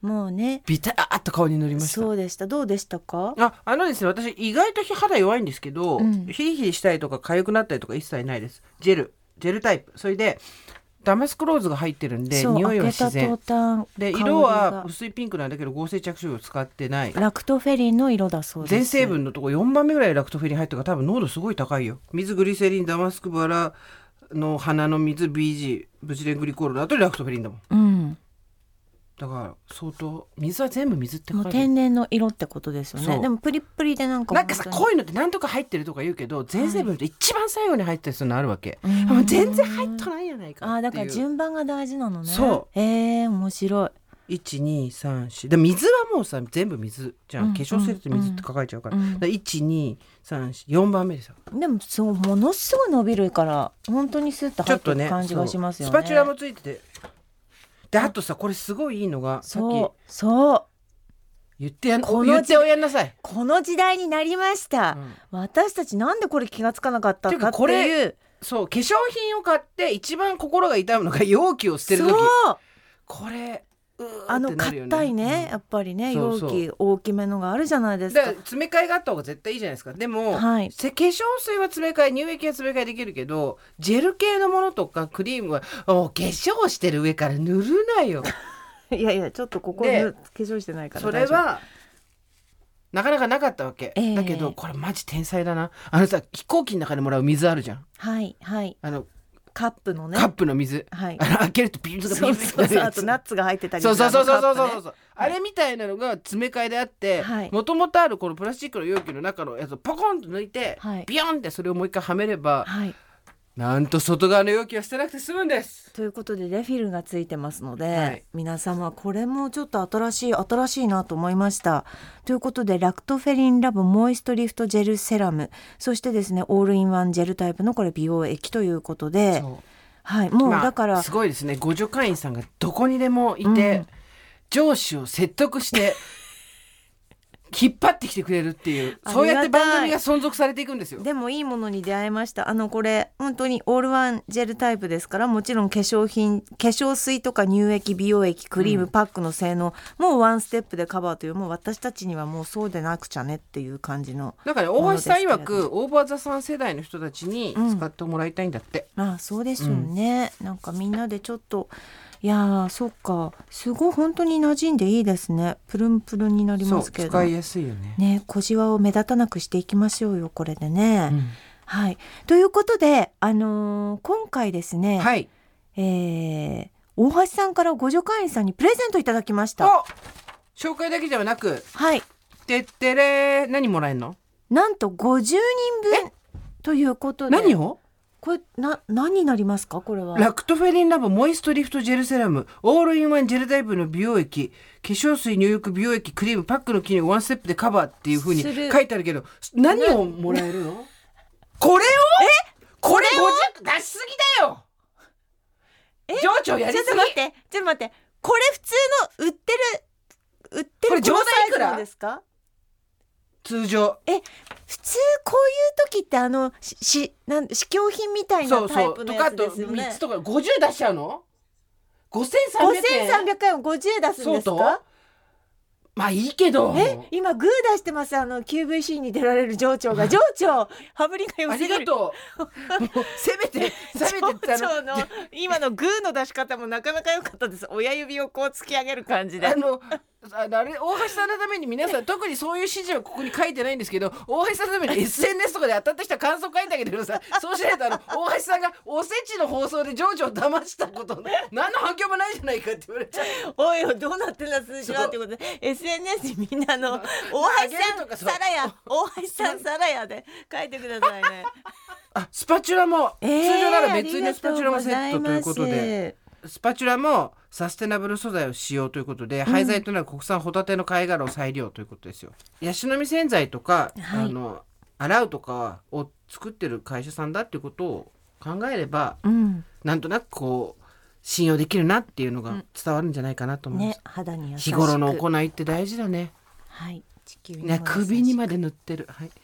B: もうね
A: ビターっと顔に塗りました。
B: そうでした。どうでしたか？
A: あ、あのですね、私意外と肌弱いんですけど、うん、ヒリヒリしたりとか痒くなったりとか一切ないです。ジェルジェルタイプ。それでダマスクローズが入ってるんで匂いは自然で、色は薄いピンクなんだけど合成着色料使ってない。
B: ラクトフェリンの色だそうです。
A: 全成分のとこよんばんめぐらいラクトフェリン入ってるから多分濃度すごい高いよ。水、グリセリン、ダマスクバラの花の水、 ビージー、 ブチレングリコールの後でラクトフェリンだもん、
B: うん、
A: だから相当水は全部水って書いてある。
B: もう天然の色ってことですよね。でもプリップリでなんか
A: なんかさ、こういうのって何とか入ってるとか言うけど全成分って一番最後に入ったりするのあるわけ、はい、全然入っとないやないかっていう。
B: あ、だから順番が大事なのね。
A: そう、
B: へえ、面白い。
A: いちにさんしで水はもうさ全部水じゃん、うん、化粧水って水って書かれちゃうから、うん、だからいちにさんしよんばんめですよ。
B: でもそうものすごい伸びるから本当にスッと入ってる感じがしますよね。
A: スパチュラもついてて、であとさこれすごいいいのがさっき
B: そう
A: 言ってやんこ言っておやんなさい。
B: この時代になりました、うん、私たちなんでこれ気がつかなかったかっていう。
A: これそう化粧品を買って一番心が痛むのが容器を捨てる時。
B: そう
A: これ
B: あの硬いね、うん、やっぱりね容器大きめのがあるじゃないですか。
A: だから詰め替えがあった方が絶対いいじゃないですか。でも、
B: はい、
A: 化粧水は詰め替え、乳液は詰め替えできるけどジェル系のものとかクリームはお化粧してる上から塗るなよ
B: いやいやちょっとここで化粧してないから
A: それはなかなかなかったわけ、えー、だけどこれマジ天才だな。あのさ飛行機の中でもらう水あるじゃん。
B: はいはい
A: あの
B: カップのね
A: カップの水、
B: はい、
A: あの開けるとビーズがビーズ
B: そうそうそう、あとナッツが入ってたり
A: そうそうそうそうそうそうそう、ね、あれみたいなのが詰め替えであってもともとあるこのプラスチックの容器の中のやつをポコンと抜いて、はい、ビヨンってそれをもう一回はめれば、はい、なんと外側の容器は捨てなくて済むんです。
B: ということでレフィルがついてますので、はい、皆様これもちょっと新しい新しいなと思いました。ということでラクトフェリンラブモイストリフトジェルセラム、そしてですねオールインワンジェルタイプのこれ美容液ということで、はい、もうだから、まあ、
A: すごいですね。ご助会員さんがどこにでもいて、うん、上司を説得して引っ張ってきてくれるっていうそうやって番組が存続されていくんですよ。
B: でもいいものに出会いました。あのこれ本当にオールワンジェルタイプですから、もちろん化粧品化粧水とか乳液美容液クリーム、うん、パックの性能もうワンステップでカバーという、もう私たちにはもうそうでなくちゃねっていう感じの。
A: だから、ね、大橋さん曰くオーバーザさん世代の人たちに使ってもらいたいんだって、
B: うん、ああそうですよね、うん、なんかみんなでちょっといやそっかすごい本当に馴染んでいいですね。プルンプルンになりますけど、
A: 使いやすいよね。
B: ね、小じわを目立たなくしていきましょうよこれでね、うん、はい。ということで、あのー、今回ですね、
A: はい、
B: えー、大橋さんからご助会員さんにプレゼントいただきました。
A: お紹介だけではなく、
B: はい、
A: てってれー何もらえるの？
B: なんとごじゅうにんぶんということで。
A: 何を
B: これな何になりますか？これは
A: ラクトフェリンラボモイストリフトジェルセラムオールインワンジェルタイプの美容液化粧水乳液美容液クリームパックの機能ワンステップでカバーっていう風に書いてあるけど何をもらえるの？これをえこれごじゅう出しすぎだよ。え情緒やりすぎ。
B: ちょっと待ってちょっと待ってこれ普通の売ってる売ってる
A: これ冗談いくら
B: ですか？
A: 通常
B: え普通こういう時ってあのししなん試供品みたいなタイプのやつですよね。そうそうとかあとみっつとかごじゅう出しちゃうの？ごせんさんびゃくえんごせんさんびゃくえんをごじゅう出すんですか？
A: まあいいけど
B: え今グー出してます。あの キューブイシー に出られる情緒が情緒羽振りが良すぎる。
A: ありがとうもうせめてせめて
B: 情緒の今のグーの出し方もなかなか良かったです。親指をこう突き上げる感じで
A: あのああれ大橋さんのために皆さん特にそういう指示はここに書いてないんですけど大橋さんのために エスエヌエス とかで当たった人は感想書いてあげてくださいそうしないとあの大橋さんがおせちの放送で情緒を騙したこと何の反響もないじゃないかって言われちゃう
B: おいおいどうなってんだ数字はってことで エスエヌエス にみんなの大橋さんサラヤ大橋さんサラヤで書いてくださいね
A: あスパチュラも、えー、通常なら別にスパチュラもセットということでスパチュラもサステナブル素材を使用ということで、うん、廃材となる国産ホタテの貝殻を再利用ということですよ。ヤシの実洗剤とか、はい、あの洗うとかを作ってる会社さんだっていうことを考えれば、うん、なんとなくこう信用できるなっていうのが伝わるんじゃないかなと思います、
B: ね、肌に優しく
A: 日頃の行いって大事だね。
B: はい、地球に
A: ね、首にまで塗ってる、はい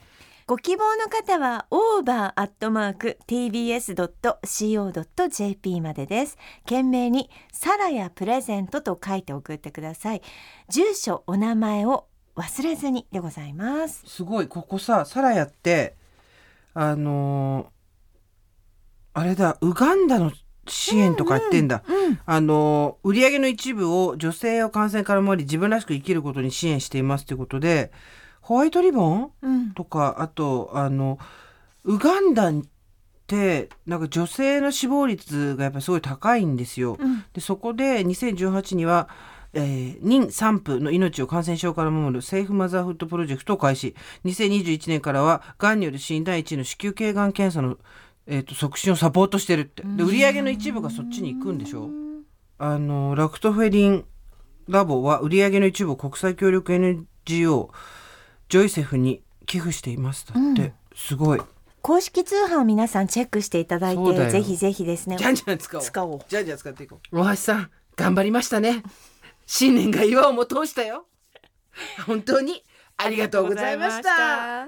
B: ご希望の方は オーバー アットマーク ティービーエス ドット シーオー ドット ジェーピー までです。懸命にサラヤプレゼントと書いて送ってください。住所お名前を忘れずにでございます。
A: すごい、ここさ、サラヤってあのー、あれだ、ウガンダの支援とかやってんだ、
B: うんうん、
A: あの売上の一部を女性を感染から守り自分らしく生きることに支援していますということで、ホワイトリボン、うん、とか、あとあのウガンダってなんか女性の死亡率がやっぱりすごい高いんですよ、うん、でそこでにせんじゅうはちにはえー、妊産婦の命を感染症から守るセーフマザーフッドプロジェクトを開始。にせんにじゅういちねんからはがんによる死因だいいちの子宮頸がん検査の、えー、と促進をサポートしてるって。で売上の一部がそっちに行くんでしょ。あのラクトフェリンラボは売上の一部を国際協力 エヌジーオー ジョイセフに寄付していますだって、うん、すごい。
B: 公式通販を皆さんチェックしていただいて、ぜひぜひですね、
A: じゃんじゃん使おう
B: 使おう
A: じゃんじゃん使っていこう。大橋さん頑張りましたね。新年が岩をも通したよ。本当にありがとうございました。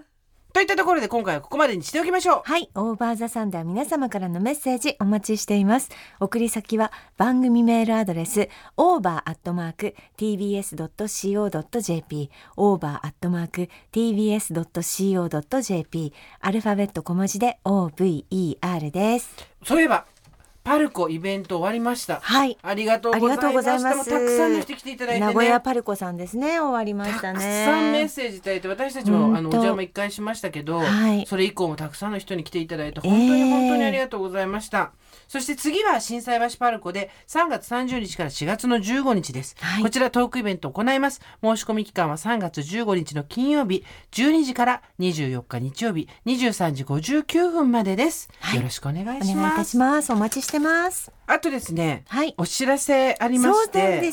A: といったところで今回はここまでにしておきましょう。
B: はい、オーバーザさんでは皆様からのメッセージお待ちしています。送り先は番組メールアドレス オーバー アットマーク ティービーエス ドット シーオー ドット ジェーピー オーバー アットマーク ティービーエス ドット シーオー ドット ジェーピー アルファベット小文字で オーブイイーアール です。
A: そういえばパルコイベント終わりました。
B: はい、
A: ありがとうございました。たくさんの人来ていただいてね。
B: 名古屋パルコさんですね。終わりましたね。
A: たくさんメッセージいただいて、私たちもあのお邪魔一回しましたけど、はい、それ以降もたくさんの人に来ていただいて本当に本当にありがとうございました、えー、そして次は心斎橋パルコでさんがつさんじゅうにちからしがつのじゅうごにちです、はい、こちらトークイベントを行います。申し込み期間はさんがつじゅうごにちの金曜日じゅうにじからにじゅうよっか日曜日にじゅうさんじごじゅうきゅうふんまでです、はい、よろしくお願いします。
B: お願いいたします。お待ちしてます。
A: あとですね、
B: はい、
A: お知らせありまして、
B: そうなんです。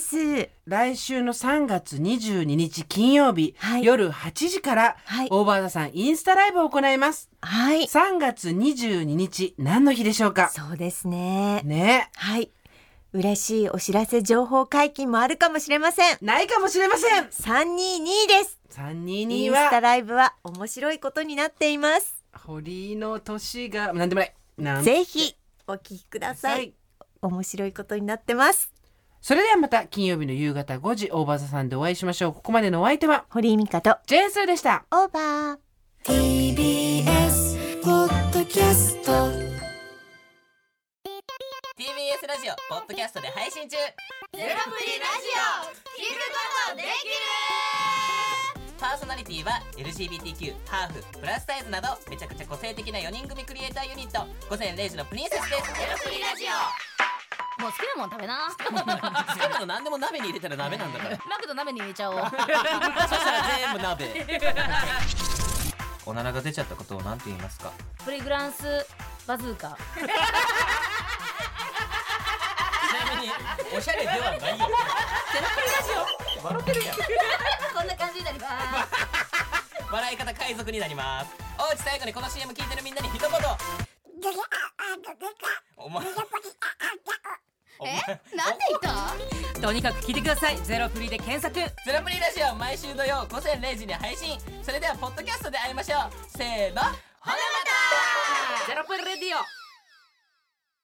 A: 来週のさんがつにじゅうににち金曜日、はい、夜はちじから、はい、オーバーザさんインスタライブを行います、はい、さんがつにじゅうににち何の日でしょうか。
B: そうですね。
A: ね、
B: はい、嬉しいお知らせ情報解禁もあるかもしれません。
A: ないかもしれません。
B: さんにーにーです。
A: さんにーにーは
B: インスタライブは面白いことになっています。
A: 堀の年が何でもないなん
B: ぜひお聞きください、はい、面白いことになってます。
A: それではまた金曜日の夕方ごじオーバーザさんでお会いしましょう。ここまでのお相手は
B: 堀井美香と
A: ジェーンスーでした。
B: オーバー
C: ティービーエス ポッドキャスト ティー
D: ビーエス ラジオポッドキャストで配信中。ゼロプリラジオ聞くことできる。パーソナリティは エルジービーティーキュー、ハーフ、プラスサイズなどめちゃくちゃ個性的なよにん組クリエイターユニット午前れいじのプリンセスです。ゼロプリラジオもう好きなもん食べな。好きなの何でも鍋に入れたら鍋なんだから。マクド鍋に入れちゃおう。そしたら全部鍋。おならが出ちゃったことを何て言いますか。
E: プリグランスバズーカ。
D: ちなみにおしゃれではないよ。ゼロプリラジオ笑ってるやん。
E: こんな感じになります。
D: 笑い方海賊になります。おうち最後にこの シーエム 聞いてるみんなに一言。お前
E: え、なんで言った？とにかく聞いてください。ゼロプリで検索。
D: ゼロプリラジオ毎週土曜午前れいじに配信。それではポッドキャストで会いましょう。せーの、ほなまた。
E: ゼロプリレディオ。